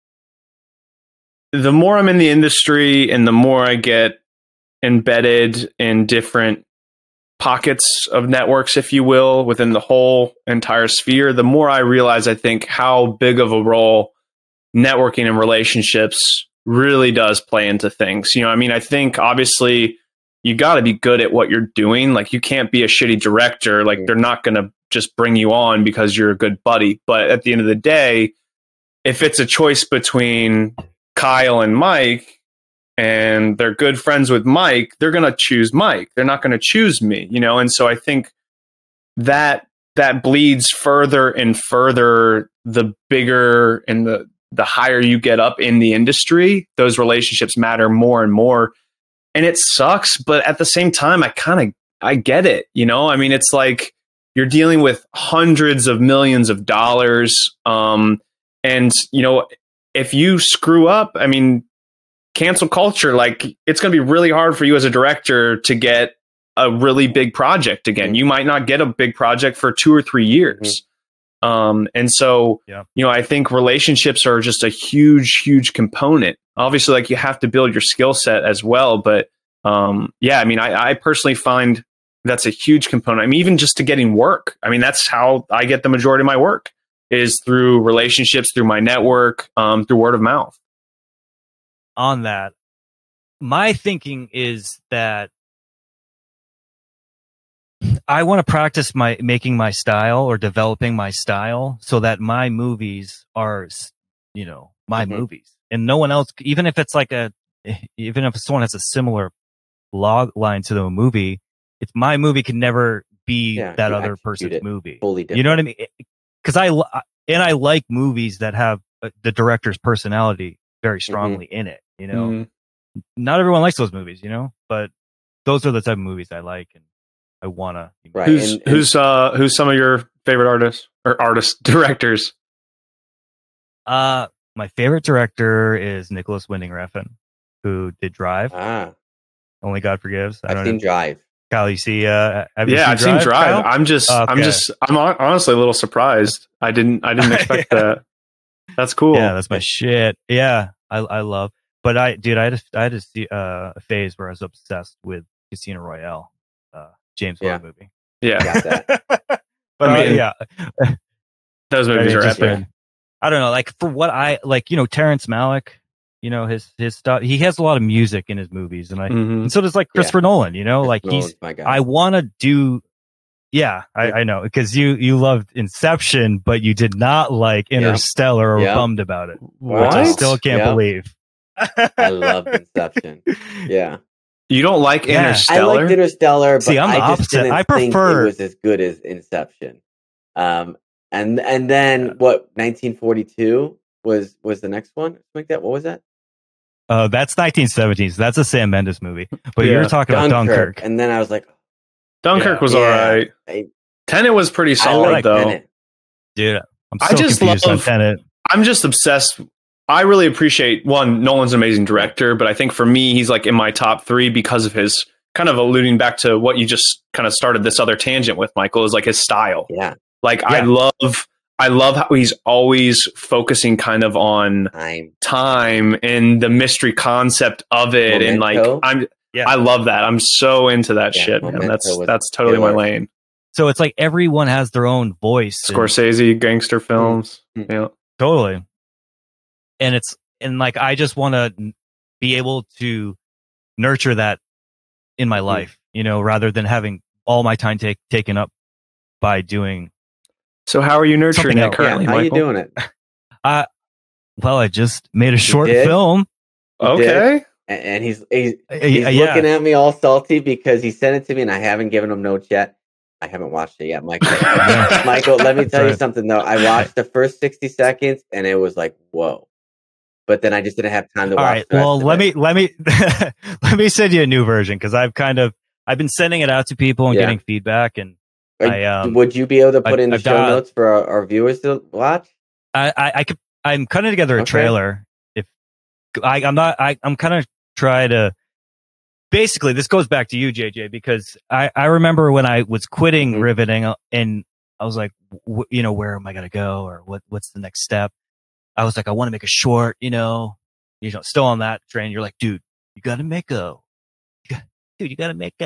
the more I'm in the industry and the more I get embedded in different pockets of networks, if you will, within the whole entire sphere, the more I realize, I think, how big of a role networking and relationships really does play into things. You know, I mean, I think obviously you got to be good at what you're doing. Like, you can't be a shitty director. Like, they're not going to just bring you on because you're a good buddy. But at the end of the day, if it's a choice between Kyle and Mike, and they're good friends with Mike, they're going to choose Mike. They're not going to choose me, you know? And so I think that that bleeds further and further the bigger and the, the higher you get up in the industry, those relationships matter more and more. And it sucks, but at the same time, I kind of, I get it, you know? I mean, it's like you're dealing with hundreds of millions of dollars. Um, and, you know, if you screw up, I mean, cancel culture, like, it's going to be really hard for you as a director to get a really big project again. Mm-hmm. You might not get a big project for two or three years. Mm-hmm. Um, and so, yeah. you know, I think relationships are just a huge, huge component. Obviously, like, you have to build your skill set as well. But um, yeah, I mean, I, I personally find that's a huge component. I mean, even just to getting work. I mean, that's how I get the majority of my work, is through relationships, through my network, um, through word of mouth. On that, my thinking is that I want to practice my making my style or developing my style so that my movies are, you know, my mm-hmm. movies, and no one else, even if it's like a, even if someone has a similar log line to the movie, it's my movie can never be yeah, that other person's movie. Fully different. You know what I mean? Because I, and I like movies that have the director's personality very strongly mm-hmm. in it. You know, mm-hmm. not everyone likes those movies, you know, but those are the type of movies I like, and I want to. Right. Who's, and, and, who's, uh, who's some of your favorite artists or artist directors? Uh, my favorite director is Nicholas Winding Refn, who did Drive. Ah. Only God Forgives. I I've don't seen know. Drive. Kyle, you see, uh, have you yeah, seen I've Drive, seen Drive. Kyle? I'm just, okay. I'm just, I'm honestly a little surprised. I didn't, I didn't expect yeah. that. That's cool. Yeah, that's my shit. Yeah, I, I love. But I, dude, I had a, I had a, uh, a phase where I was obsessed with Casino Royale, uh, James Bond yeah. movie. Yeah, got that. but I mean, uh, yeah, those movies I mean, are epic. Been, I don't know, like for what I like, you know, Terrence Malick, you know, his his stuff. He has a lot of music in his movies, and I, mm-hmm. and so does like Christopher yeah. Nolan. You know, like Nolan's he's. My guy. I want to do. Yeah, I, I know, because you you loved Inception, but you did not like Interstellar or yeah. bummed about it, what? which I still can't yeah. believe. I love Inception. Yeah. You don't like yeah. Interstellar? I liked Interstellar, but See, I'm the I just opposite. didn't I think prefer it was as good as Inception. Um, and and then yeah. what? nineteen forty-two was was the next one. Like that. What was that? Uh, that's nineteen seventies. That's a Sam Mendes movie. But yeah. you're talking Dunkirk. about Dunkirk. And then I was like, Dunkirk yeah. was yeah. all right. I, Tenet was pretty solid, like though. Tenet. Dude, I'm so I just confused love, on Tenet. I'm just obsessed. I really appreciate, one, Nolan's an amazing director, but I think for me, he's like in my top three because of his, kind of alluding back to what you just kind of started this other tangent with, Michael, is like his style. Yeah. Like, yeah. I love... I love how he's always focusing kind of on time, time and the mystery concept of it. Memento. And like, I'm, yeah. I love that. I'm so into that yeah, shit, man. That's, that's totally killer. My lane. So it's like everyone has their own voice. Scorsese, and, gangster films. Mm-hmm. Yeah, totally. And it's, and like, I just want to be able to nurture that in my life, mm-hmm. you know, rather than having all my time take, taken up by doing. So how are you nurturing it currently, yeah, how Michael? How are you doing it? Uh, well, I just made a short film. You okay. Did. And he's he's, he's uh, yeah. looking at me all salty because he sent it to me and I haven't given him notes yet. I haven't watched it yet, Michael. Michael, let me tell right. you something, though. I watched the first sixty seconds and it was like, whoa. But then I just didn't have time to all watch right. the rest Well, of let it. me, let me, let me send you a new version because I've kind of, I've been sending it out to people and yeah. getting feedback and Are, I, um, would you be able to put I, in the I've show got, notes for our, our viewers to watch? I, I, I could, I'm cutting together a okay. trailer. If I, I'm not, I, I'm kind of trying to, basically this goes back to you, J J, because I, I remember when I was quitting mm-hmm. riveting and I was like, w- you know, where am I going to go? Or what, what's the next step? I was like, I want to make a short, you know, you know, still on that train. You're like, dude, you got to make a, you got, dude, you got to make a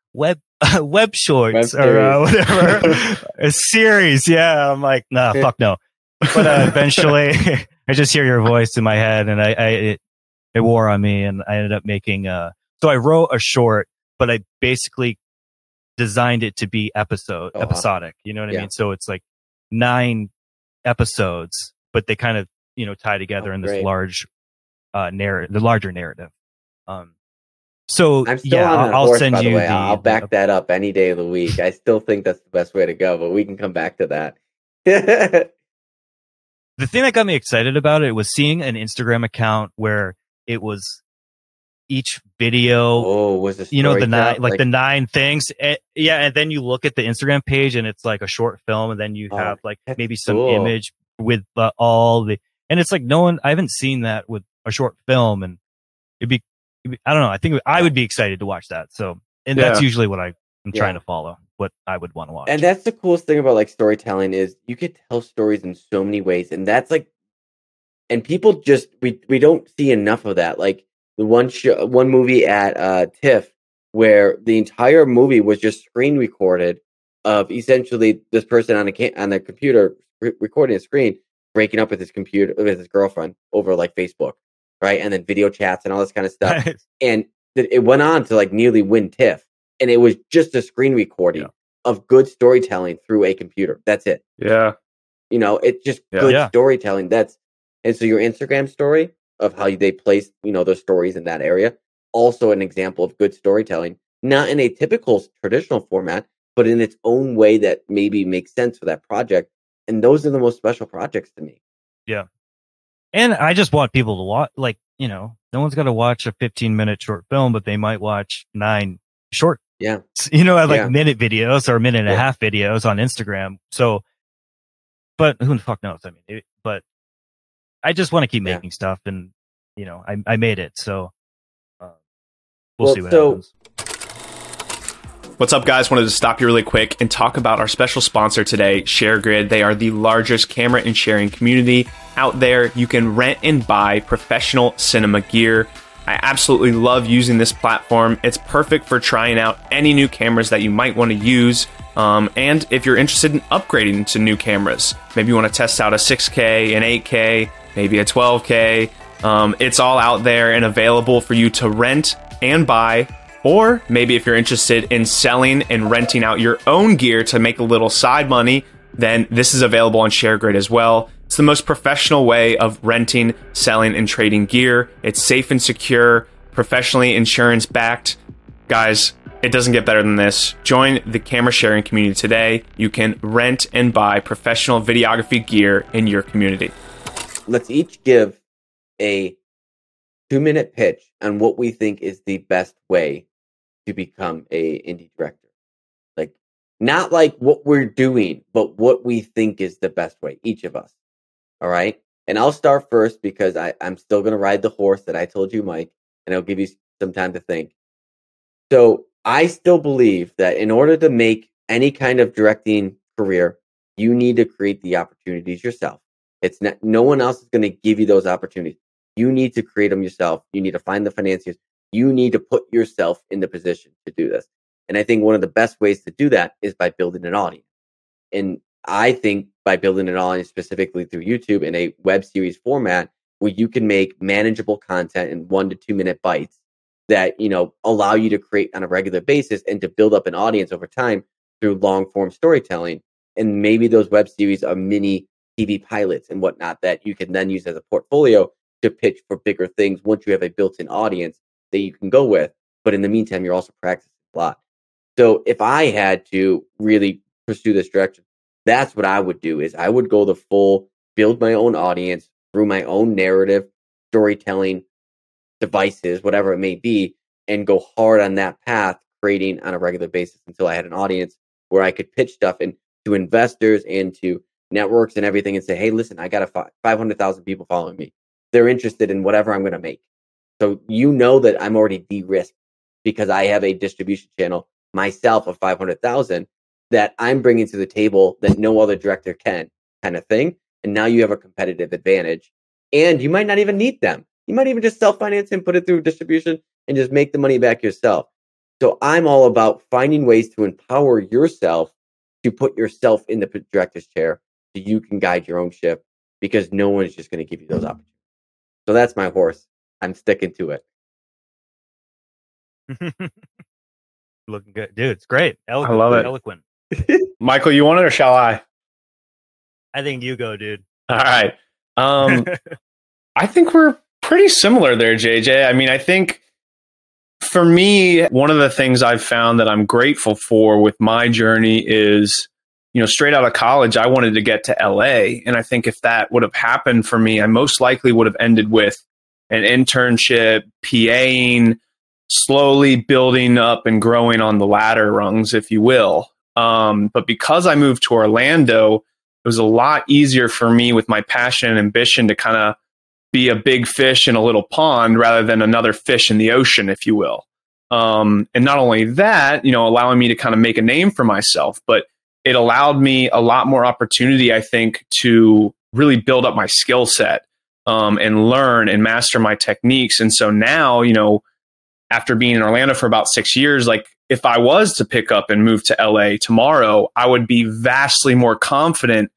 web uh, web shorts Web or uh, whatever a series. Yeah, I'm like, nah, fuck no. But uh, eventually, I just hear your voice in my head, and I, I it, it wore on me, and I ended up making. Uh, so I wrote a short, but I basically designed it to be episode Oh, wow. episodic. You know what I Yeah. mean? So it's like nine episodes, but they kind of you know tie together Oh, in this great. large uh narrative, the larger narrative. Um, so I'm still yeah, on I'll, that I'll horse, send by the you way. the, I'll the- back that up any day of the week. I still think that's the best way to go, but we can come back to that. the thing that got me excited about it was seeing an Instagram account where it was each video, Oh, was it you know, the storytell- nine, like, the nine things. Eh, yeah. And then you look at the Instagram page and it's like a short film. And then you Oh, have like that's maybe some cool. image with uh, all the, and it's like no one, I haven't seen that with a short film, and it'd be, it'd be I don't know. I think I would be excited to watch that. So, and that's Yeah. usually what I, I'm Yeah. trying to follow, what I would want to watch. And that's the coolest thing about like storytelling is you could tell stories in so many ways, and that's like, and people just we we don't see enough of that. Like the one show, one movie at uh, TIFF where the entire movie was just screen recorded of essentially this person on a ca- on the computer re- recording a screen, breaking up with his computer with his girlfriend over like Facebook, right, and then video chats and all this kind of stuff. And th- it went on to like nearly win TIFF, and it was just a screen recording Yeah. of good storytelling through a computer. That's it. Yeah. You know, it's just Yeah. good Yeah. storytelling. That's and so your Instagram story of how they place, you know, those stories in that area, also an example of good storytelling, not in a typical traditional format, but in its own way that maybe makes sense for that project. And those are the most special projects to me. And I just want people to watch, like, you know, no one's got to watch a fifteen minute short film, but they might watch nine short, Yeah. you know, like Yeah. minute videos or minute and a Yeah. half videos on Instagram. So, but who the fuck knows? I mean, it, but I just want to keep Yeah. making stuff, and, you know, I, I made it. So, uh, we'll, Well, see what so- happens. What's up, guys? Wanted to stop you really quick and talk about our special sponsor today, ShareGrid. They are the largest camera and sharing community out there. You can rent and buy professional cinema gear. I absolutely love using this platform. It's perfect for trying out any new cameras that you might want to use. Um, and if you're interested in upgrading to new cameras, maybe you want to test out a six K, an eight K, maybe a twelve K. Um, it's all out there and available for you to rent and buy. Or maybe if you're interested in selling and renting out your own gear to make a little side money, then this is available on ShareGrid as well. It's the most professional way of renting, selling, and trading gear. It's safe and secure, professionally insurance backed. Guys, it doesn't get better than this. Join the camera sharing community today. You can rent and buy professional videography gear in your community. Let's each give a two minute pitch on what we think is the best way to become a indie director. Like, not like what we're doing, but what we think is the best way, each of us. All right. And I'll start first because I, I'm still going to ride the horse that I told you, Mike, and I'll give you some time to think. So I still believe that in order to make any kind of directing career, you need to create the opportunities yourself. It's not, no one else is going to give you those opportunities. You need to create them yourself. You need to find the financiers. You need to put yourself in the position to do this. And I think one of the best ways to do that is by building an audience. And I think by building an audience specifically through YouTube in a web series format where you can make manageable content in one to two minute bites that, you know, allow you to create on a regular basis and to build up an audience over time through long form storytelling. And maybe those web series are mini T V pilots and whatnot that you can then use as a portfolio to pitch for bigger things once you have a built-in audience that you can go with. But in the meantime, you're also practicing a lot. So if I had to really pursue this direction, that's what I would do is I would go the full, build my own audience through my own narrative, storytelling devices, whatever it may be, and go hard on that path, creating on a regular basis until I had an audience where I could pitch stuff and to investors and to networks and everything and say, hey, listen, I got a five hundred thousand people following me. They're interested in whatever I'm going to make. So you know that I'm already de-risked because I have a distribution channel myself of five hundred thousand that I'm bringing to the table that no other director can, kind of thing. And now you have a competitive advantage. And you might not even need them. You might even just self-finance and put it through distribution and just make the money back yourself. So I'm all about finding ways to empower yourself to put yourself in the director's chair so you can guide your own ship, because no one is just going to give you those opportunities. So that's my horse. I'm sticking to it. Looking good, dude. It's great. Eloquent, I love it. Eloquent. Michael, you want it or shall I? I think you go, dude. All right. Um, I think we're pretty similar there, J J. I mean, I think for me, one of the things I've found that I'm grateful for with my journey is, you know, straight out of college, I wanted to get to L A. And I think if that would have happened for me, I most likely would have ended with an internship, PAing, slowly building up and growing on the ladder rungs, if you will. Um, but because I moved to Orlando, it was a lot easier for me with my passion and ambition to kind of be a big fish in a little pond rather than another fish in the ocean, if you will. Um, and not only that, you know, allowing me to kind of make a name for myself, but it allowed me a lot more opportunity, I think, to really build up my skill set um, and learn and master my techniques. And so now, you know, after being in Orlando for about six years, like if I was to pick up and move to L A tomorrow, I would be vastly more confident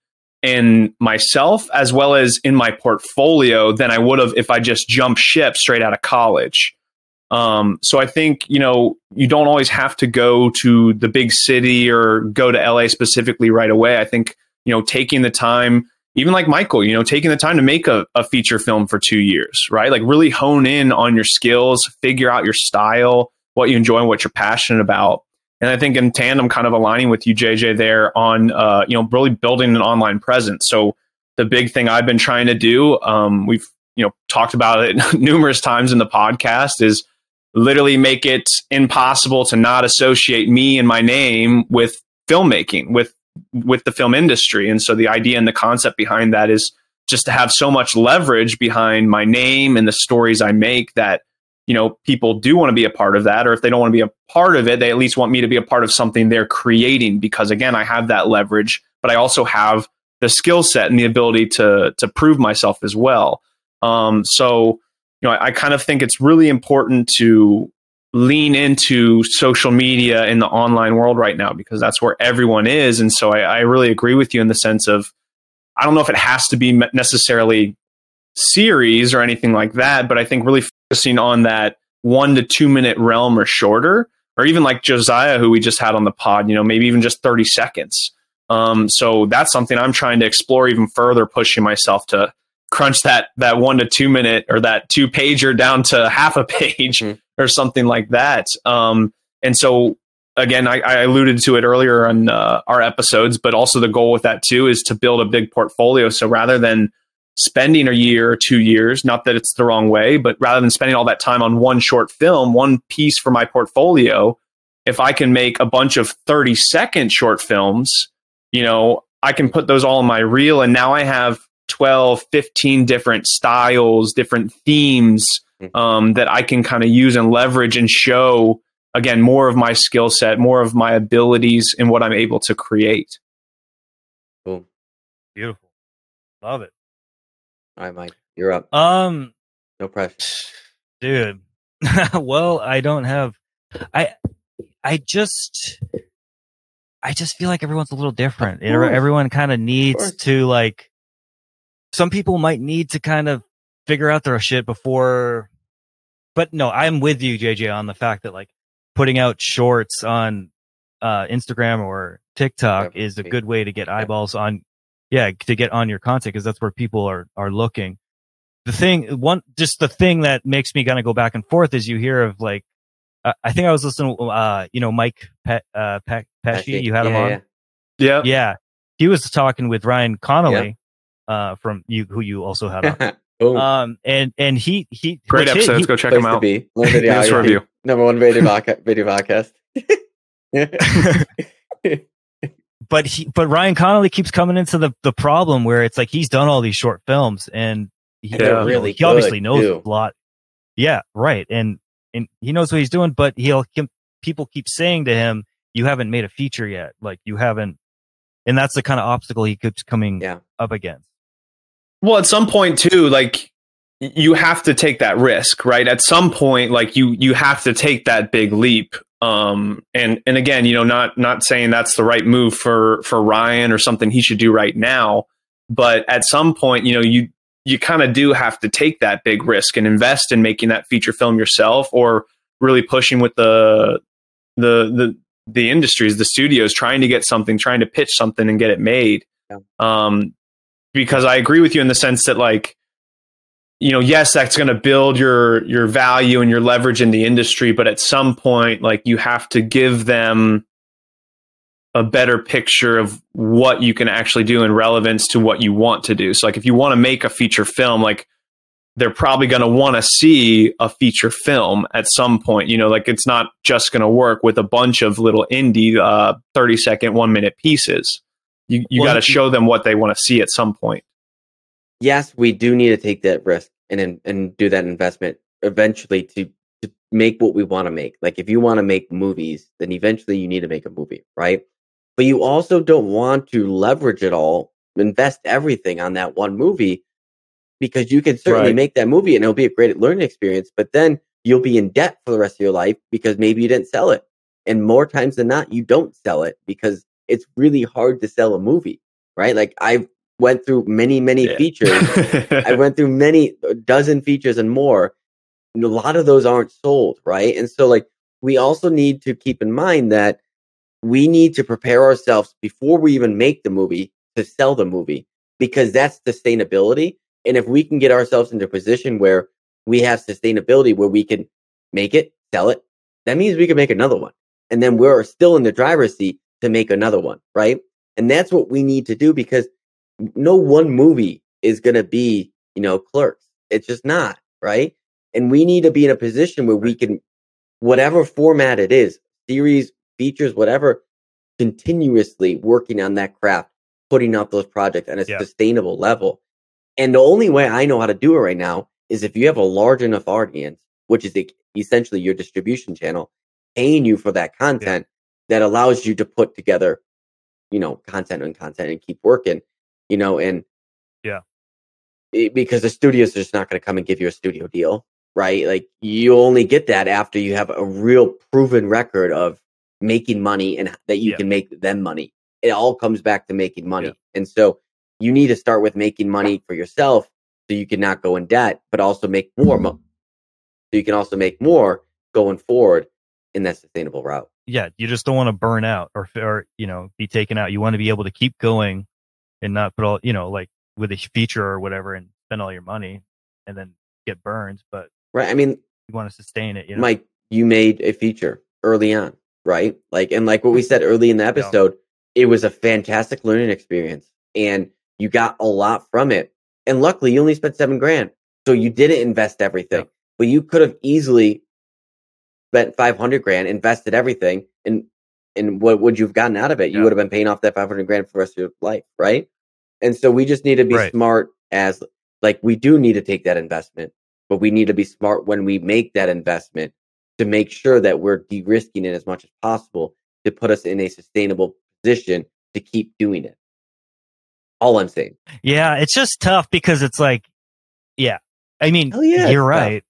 in myself as well as in my portfolio than I would have if I just jumped ship straight out of college. Um, so I think, you know, you don't always have to go to the big city or go to L A specifically right away. I think, you know, taking the time, even like Michael, you know, taking the time to make a, a feature film for two years, right? Like really hone in on your skills, figure out your style, what you enjoy and what you're passionate about. And I think in tandem, kind of aligning with you, J J, there on, uh, you know, really building an online presence. So the big thing I've been trying to do, um, we've, you know, talked about it numerous times in the podcast, is literally make it impossible to not associate me and my name with filmmaking, with with the film industry. And so the idea and the concept behind that is just to have so much leverage behind my name and the stories I make that, you know, people do want to be a part of that, or if they don't want to be a part of it, they at least want me to be a part of something they're creating, because again, I have that leverage, but I also have the skill set and the ability to to prove myself as well. Um, so, you know, I, I kind of think it's really important to lean into social media in the online world right now, because that's where everyone is. And so I, I really agree with you in the sense of, I don't know if it has to be necessarily series or anything like that, but I think really focusing on that one to two minute realm or shorter, or even like Josiah, who we just had on the pod, you know, maybe even just thirty seconds. Um, so that's something I'm trying to explore even further, pushing myself to crunch that that one to two minute or that two pager down to half a page mm. or something like that. Um, and so again, I, I alluded to it earlier on uh, our episodes, but also the goal with that too is to build a big portfolio. So rather than spending a year or two years, not that it's the wrong way, but rather than spending all that time on one short film, one piece for my portfolio, if I can make a bunch of thirty second short films, you know, I can put those all in my reel, and now I have twelve, fifteen different styles, different themes um, that I can kind of use and leverage and show, again, more of my skill set, more of my abilities in what I'm able to create. Cool. Beautiful. Love it. All right, Mike, you're up. Um, no pressure. Dude. Well, I don't have, I, I just, I just feel like everyone's a little different. Everyone kind of needs to like, some people might need to kind of figure out their shit before, but no, I'm with you, J J, on the fact that like putting out shorts on uh, Instagram or TikTok is a good way to get eyeballs on, yeah, to get on your content, because that's where people are, are looking. The thing, one, just the thing that makes me kind of go back and forth is you hear of like, uh, I think I was listening, uh, you know, Mike Pe- uh, Pe- Pesci, you had yeah, him on. Yeah. Yeah. Yeah. He was talking with Ryan Connolly. Yeah. Uh, from you, who you also had on, um, and and he he great episodes. He, Go check him out. Be. Video review. Number one video podcast. Video podcast. but he, but Ryan Connolly keeps coming into the the problem where it's like he's done all these short films, and he, yeah, really he obviously knows too. a lot. Yeah, right, and and he knows what he's doing, but he'll he, people keep saying to him, "You haven't made a feature yet. Like you haven't," and that's the kind of obstacle he keeps coming yeah. up against. Well, at some point too, like you have to take that risk, right? At some point, like you, you have to take that big leap. Um, and and again, you know, not not saying that's the right move for for Ryan or something he should do right now, but at some point, you know, you you kind of do have to take that big risk and invest in making that feature film yourself, or really pushing with the the the the industries, the studios, trying to get something, trying to pitch something and get it made. Yeah. Um, because I agree with you in the sense that, like, you know, yes, that's going to build your your value and your leverage in the industry, but at some point, like, you have to give them a better picture of what you can actually do in relevance to what you want to do. So, like, if you want to make a feature film, like, they're probably going to want to see a feature film at some point. You know, like, it's not just going to work with a bunch of little indie uh, thirty second, one minute pieces. You you well, got to show them what they want to see at some point. Yes, we do need to take that risk and and do that investment eventually to, to make what we want to make. Like, if you want to make movies, then eventually you need to make a movie, right? But you also don't want to leverage it all, invest everything on that one movie, because you can certainly Right. make that movie and it'll be a great learning experience, but then you'll be in debt for the rest of your life because maybe you didn't sell it. And more times than not, you don't sell it because it's really hard to sell a movie, right? Like, I went through many, many Yeah. features. I went through many, a dozen features and more. And a lot of those aren't sold, right? And so, like, we also need to keep in mind that we need to prepare ourselves before we even make the movie to sell the movie, because that's sustainability. And if we can get ourselves into a position where we have sustainability, where we can make it, sell it, that means we can make another one. And then we're still in the driver's seat to make another one, right? And that's what we need to do, because no one movie is going to be, you know, Clerks. It's just not, right? And we need to be in a position where we can, whatever format it is, series, features, whatever, continuously working on that craft, putting out those projects at a Yeah. sustainable level. And the only way I know how to do it right now is if you have a large enough audience, which is essentially your distribution channel, paying you for that content that allows you to put together, you know, content and content and keep working, you know, and Yeah. it, because the studio's just not going to come and give you a studio deal, right? Like, you only get that after you have a real proven record of making money and that you Yeah. can make them money. It all comes back to making money. Yeah. And so you need to start with making money for yourself so you can not go in debt, but also make more money. So you can also make more going forward in that sustainable route. Yeah. You just don't want to burn out or, or, you know, be taken out. You want to be able to keep going and not put all, you know, like with a feature or whatever and spend all your money and then get burned. But Right. I mean, you want to sustain it, you know? Mike, you made a feature early on, right? Like, and like what we said early in the episode, it was a fantastic learning experience and you got a lot from it. And luckily you only spent seven grand. So you didn't invest everything, Yep. but you could have easily spent five hundred grand, invested everything. And, and what would you have gotten out of it? You Yeah. would have been paying off that five hundred grand for the rest of your life. Right. And so we just need to be Right. smart as, like, we do need to take that investment, but we need to be smart when we make that investment to make sure that we're de-risking it as much as possible to put us in a sustainable position to keep doing it. All I'm saying. Yeah. It's just tough because it's like, yeah, I mean, Hell yeah, you're it's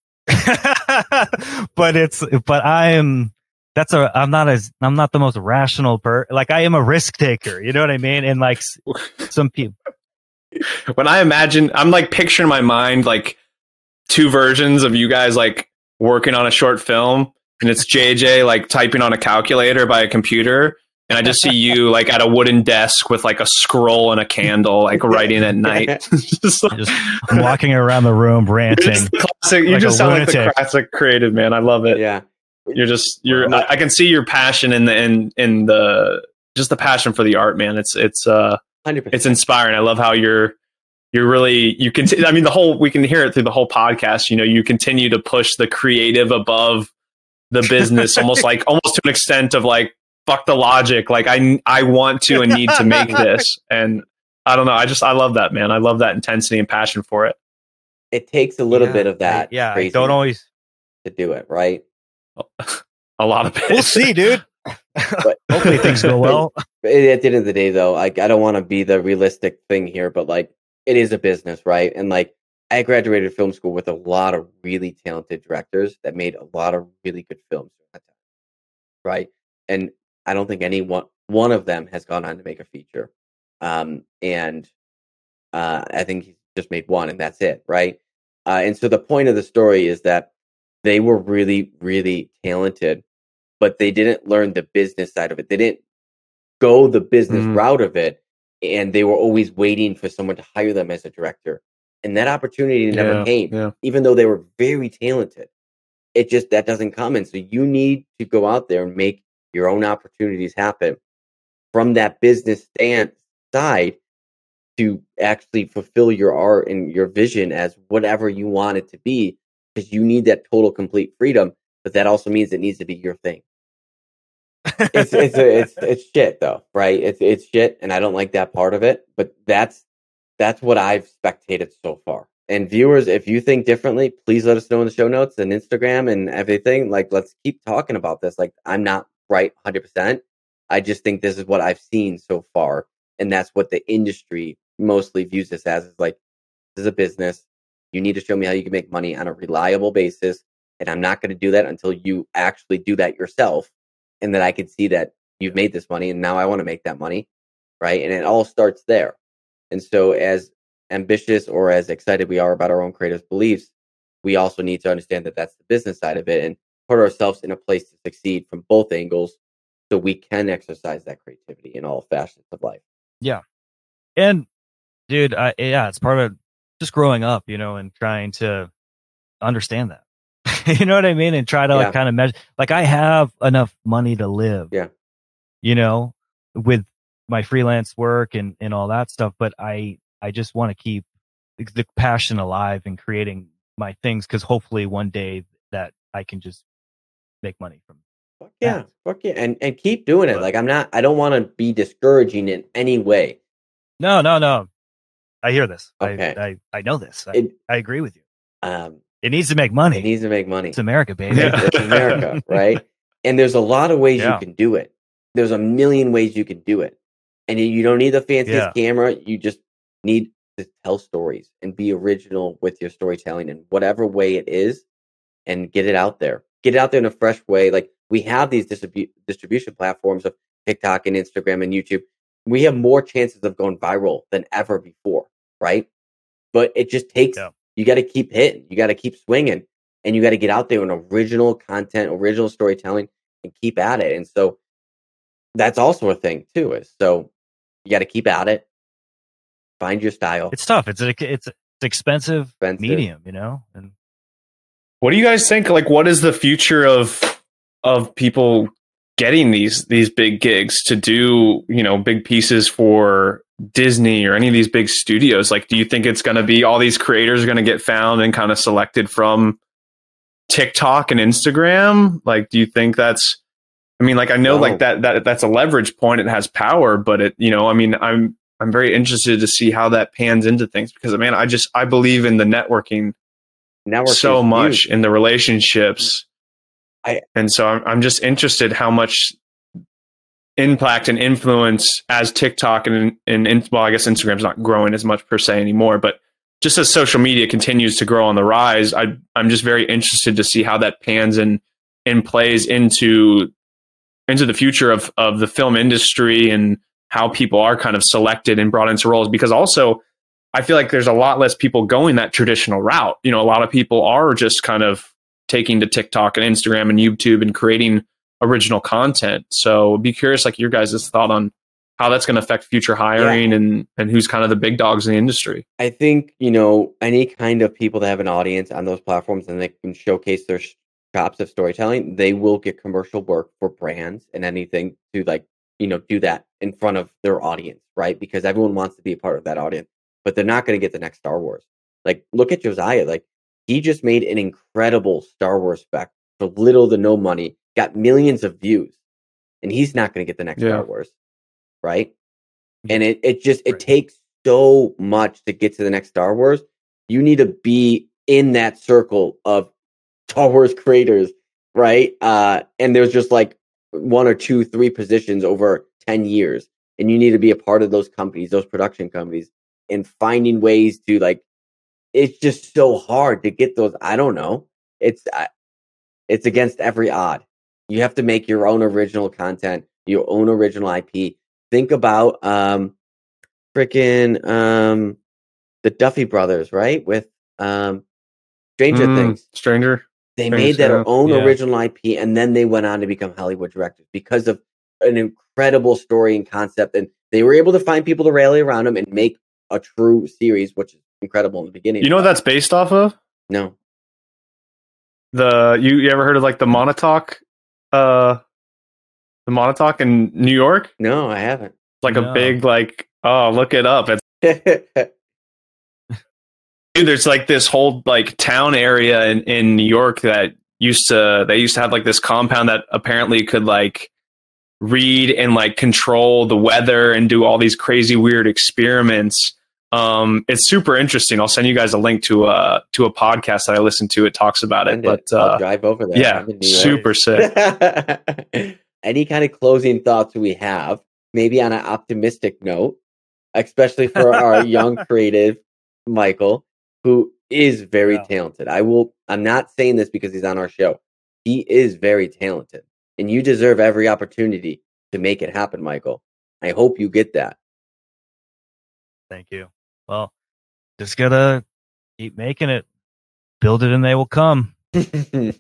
right. But it's, but I'm, that's a, I'm not as, I'm not the most rational per, like, I am a risk taker. You know what I mean? And like s- some people, When I imagine, I'm like picturing in my mind like two versions of you guys like working on a short film, and it's J J like typing on a calculator by a computer, and I just see you like at a wooden desk with like a scroll and a candle, like writing at night. just, like, just walking around the room you're ranting. just the classic, you like a just sound like the lunatic. classic creative man. I love it. Yeah. You're just you're. My- I, I can see your passion in the in in the just the passion for the art, man. It's it's uh one hundred percent. it's inspiring. I love how you're you're really you can. I mean, the whole we can hear it through the whole podcast. You know, you continue to push the creative above the business, almost like almost to an extent of like fuck the logic. Like I I want to and need to make this, and I don't know. I just I love that, man. I love that intensity and passion for it. It takes a little Yeah, bit of that. I, yeah. I crazy don't always, to do it, right? A lot of it. we'll see, dude. But Hopefully things go well. At the end of the day, though, like, I don't want to be the realistic thing here, but like, it is a business, right? And like, I graduated film school with a lot of really talented directors that made a lot of really good films. right? And I don't think any one, one of them has gone on to make a feature. Um, and uh, I think he's just made one, and that's it, right? Uh, and so the point of the story is that they were really, really talented, but they didn't learn the business side of it. They didn't go the business Mm. route of it, and they were always waiting for someone to hire them as a director. And that opportunity never Yeah, came, yeah. even though they were very talented. It just, that doesn't come. And so you need to go out there and make your own opportunities happen from that business stance side to actually fulfill your art and your vision as whatever you want it to be, because you need that total complete freedom. But that also means it needs to be your thing. It's it's a, it's it's shit though, right? It's it's shit, and I don't like that part of it. But that's that's what I've spectated so far. And viewers, if you think differently, please let us know in the show notes and Instagram and everything. Like, let's keep talking about this. Like, I'm not right one hundred percent. I just think this is what I've seen so far, and that's what the industry mostly views this as. Is like, this is a business. You need to show me how you can make money on a reliable basis, and I'm not going to do that until you actually do that yourself, and that I can see that you've made this money, and now I want to make that money, right? And it all starts there. And so, as ambitious or as excited we are about our own creative beliefs, we also need to understand that that's the business side of it and put ourselves in a place to succeed from both angles, so we can exercise that creativity in all facets of life. Yeah. And dude, I, yeah, it's part of just growing up, you know, and trying to understand that. You know what I mean? And try to Yeah. like kind of measure, like I have enough money to live, Yeah. you know, with my freelance work and, and all that stuff. But I, I just want to keep the, the passion alive and creating my things, because hopefully one day that I can just make money from. Fuck yeah. that. Fuck yeah. And, and keep doing it. But- Like, I'm not, I don't want to be discouraging in any way. No, no, no. I hear this. Okay. I, I, I know this. I, It, I agree with you. um, It needs to make money. it needs to make money. It's America, baby. Yeah. It's America, right? And there's a lot of ways Yeah. you can do it. There's a million ways you can do it. And you don't need the fanciest Yeah. camera. You just need to tell stories and be original with your storytelling in whatever way it is, and get it out there. Get it out there in a fresh way. Like, we have these distribu- distribution platforms of TikTok and Instagram and YouTube. We have more chances of going viral than ever before, right? But it just takes, Yeah. you got to keep hitting. You got to keep swinging. And you got to get out there in original content, original storytelling, and keep at it. And so that's also a thing too. Is so you got to keep at it. Find your style. It's tough. It's a, it's it's expensive, Expensive. medium, you know. And What do you guys think? Like, what is the future of of people getting these these big gigs to do, you know, big pieces for Disney or any of these big studios? Like, do you think it's going to be all these creators are going to get found and kind of selected from TikTok and Instagram? Like, do you think that's? I mean, like, I know, No. like that that that's a leverage point. It has power, but it, you know, I mean, I'm I'm very interested to see how that pans into things, because, man, I just I believe in the networking Network so is much huge. in the relationships. I- and so I'm, I'm just interested how much impact and influence as TikTok and, and, and well, I guess Instagram's not growing as much per se anymore, but just as social media continues to grow on the rise, I, I'm just very interested to see how that pans and, and plays into, into the future of, of the film industry and how people are kind of selected and brought into roles. Because also, I feel like there's a lot less people going that traditional route. You know, a lot of people are just kind of taking to TikTok and Instagram and YouTube and creating original content. So I'd be curious, like, your guys' thought on how that's going to affect future hiring Yeah. and, and who's kind of the big dogs in the industry. I think, you know, any kind of people that have an audience on those platforms and they can showcase their sh- chops of storytelling, they will get commercial work for brands and anything to, like, you know, do that in front of their audience, right? Because everyone wants to be a part of that audience, but they're not going to get the next Star Wars. Like, look at Josiah. Like, he just made an incredible Star Wars spec for little to no money, got millions of views, and he's not going to get the next Yeah. Star Wars, right? And it, it just, it Right. takes so much to get to the next Star Wars. You need to be in that circle of Star Wars creators, right? Uh, and there's just like one or two, three positions over ten years. And you need to be a part of those companies, those production companies, and finding ways to, like, it's just so hard to get those. I don't know. It's, uh, it's against every odd. You have to make your own original content, your own original I P. Think about um, freaking um, the Duffy Brothers, right? With um, Stranger Mm, Things. Stranger. They Stranger made their Things, own yeah. original I P, and then they went on to become Hollywood directors because of an incredible story and concept. And they were able to find people to rally around them and make a true series, which is incredible in the beginning. You know what that's based off of? No. The you, you ever heard of like the Montauk, uh, the Montauk in New York? No, I haven't. It's like No. a big like oh look it up. It's dude, there's like this whole like town area in, in New York that used to they used to have like this compound that apparently could like read and like control the weather and do all these crazy weird experiments. Um, it's super interesting. I'll send you guys a link to a to a podcast that I listened to. It talks about it, Send but I'll uh, drive over there. yeah, I'm in New York. super sick. Any kind of closing thoughts we have, maybe on an optimistic note, especially for our young creative Michael, who is very Yeah. talented. I will. I'm not saying this because he's on our show. He is very talented, and you deserve every opportunity to make it happen, Michael. I hope you get that. Thank you. Well, just gotta keep making it. Build it and they will come. Keep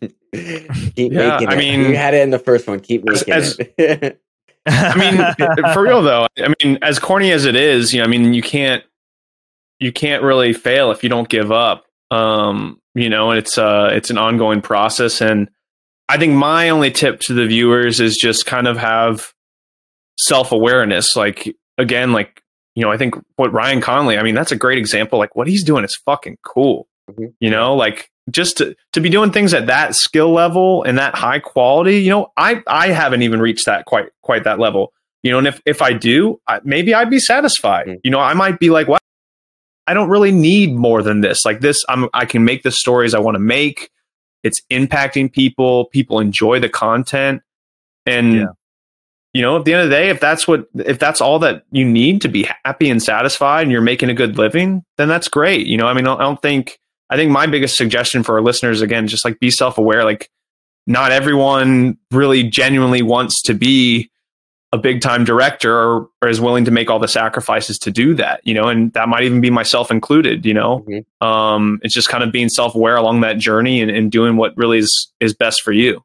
Yeah, making I it. mean- you had it in the first one. Keep As- making as- it. I mean, for real though. I mean, as corny as it is, you know, I mean, you can't you can't really fail if you don't give up. Um, you know, and it's uh it's an ongoing process. And I think my only tip to the viewers is just kind of have self-awareness. Like again, like, you know, I think what Ryan Conley, I mean, that's a great example. Like what he's doing is fucking cool. Mhm. You know, like just to, to be doing things at that skill level and that high quality, you know, I, I haven't even reached that quite, quite that level, you know, and if, if I do, I, maybe I'd be satisfied. Mhm. You know, I might be like, wow, I don't really need more than this. Like this, I'm, I can make the stories I want to make. It's impacting people. People enjoy the content. And, Yeah. you know, at the end of the day, if that's what, if that's all that you need to be happy and satisfied and you're making a good living, then that's great. You know, I mean, I don't think, I think my biggest suggestion for our listeners, again, just like be self-aware. Like not everyone really genuinely wants to be a big time director or, or is willing to make all the sacrifices to do that, you know, and that might even be myself included, you know. Mhm. Um, it's just kind of being self-aware along that journey and, and doing what really is, is best for you.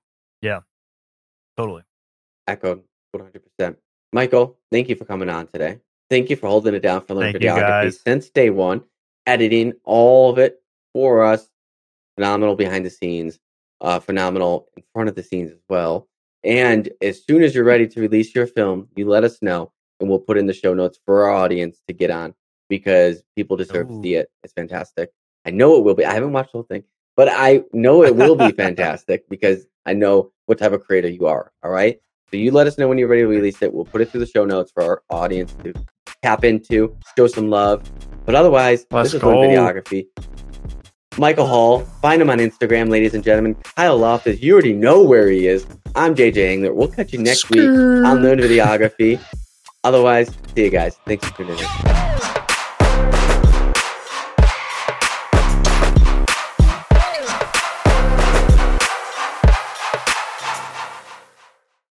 Totally. Echoed one hundred percent. Michael, thank you for coming on today. Thank you for holding it down for Learn Thank you, Videography guys. since day one, editing all of it for us. Phenomenal behind the scenes, uh, phenomenal in front of the scenes as well. And as soon as you're ready to release your film, you let us know and we'll put in the show notes for our audience to get on because people deserve Ooh. to see it. It's fantastic. I know it will be. I haven't watched the whole thing, but I know it will be fantastic because I know what type of creator you are. All right. So you let us know when you're ready to release it. We'll put it through the show notes for our audience to tap into, show some love. But otherwise, Let's this is go. Learn Videography. Michael Hall, find him on Instagram, ladies and gentlemen. Kyle Loftus, you already know where he is. I'm J J Angler. We'll catch you next week on Learn Videography. Otherwise, see you guys. Thanks for tuning in.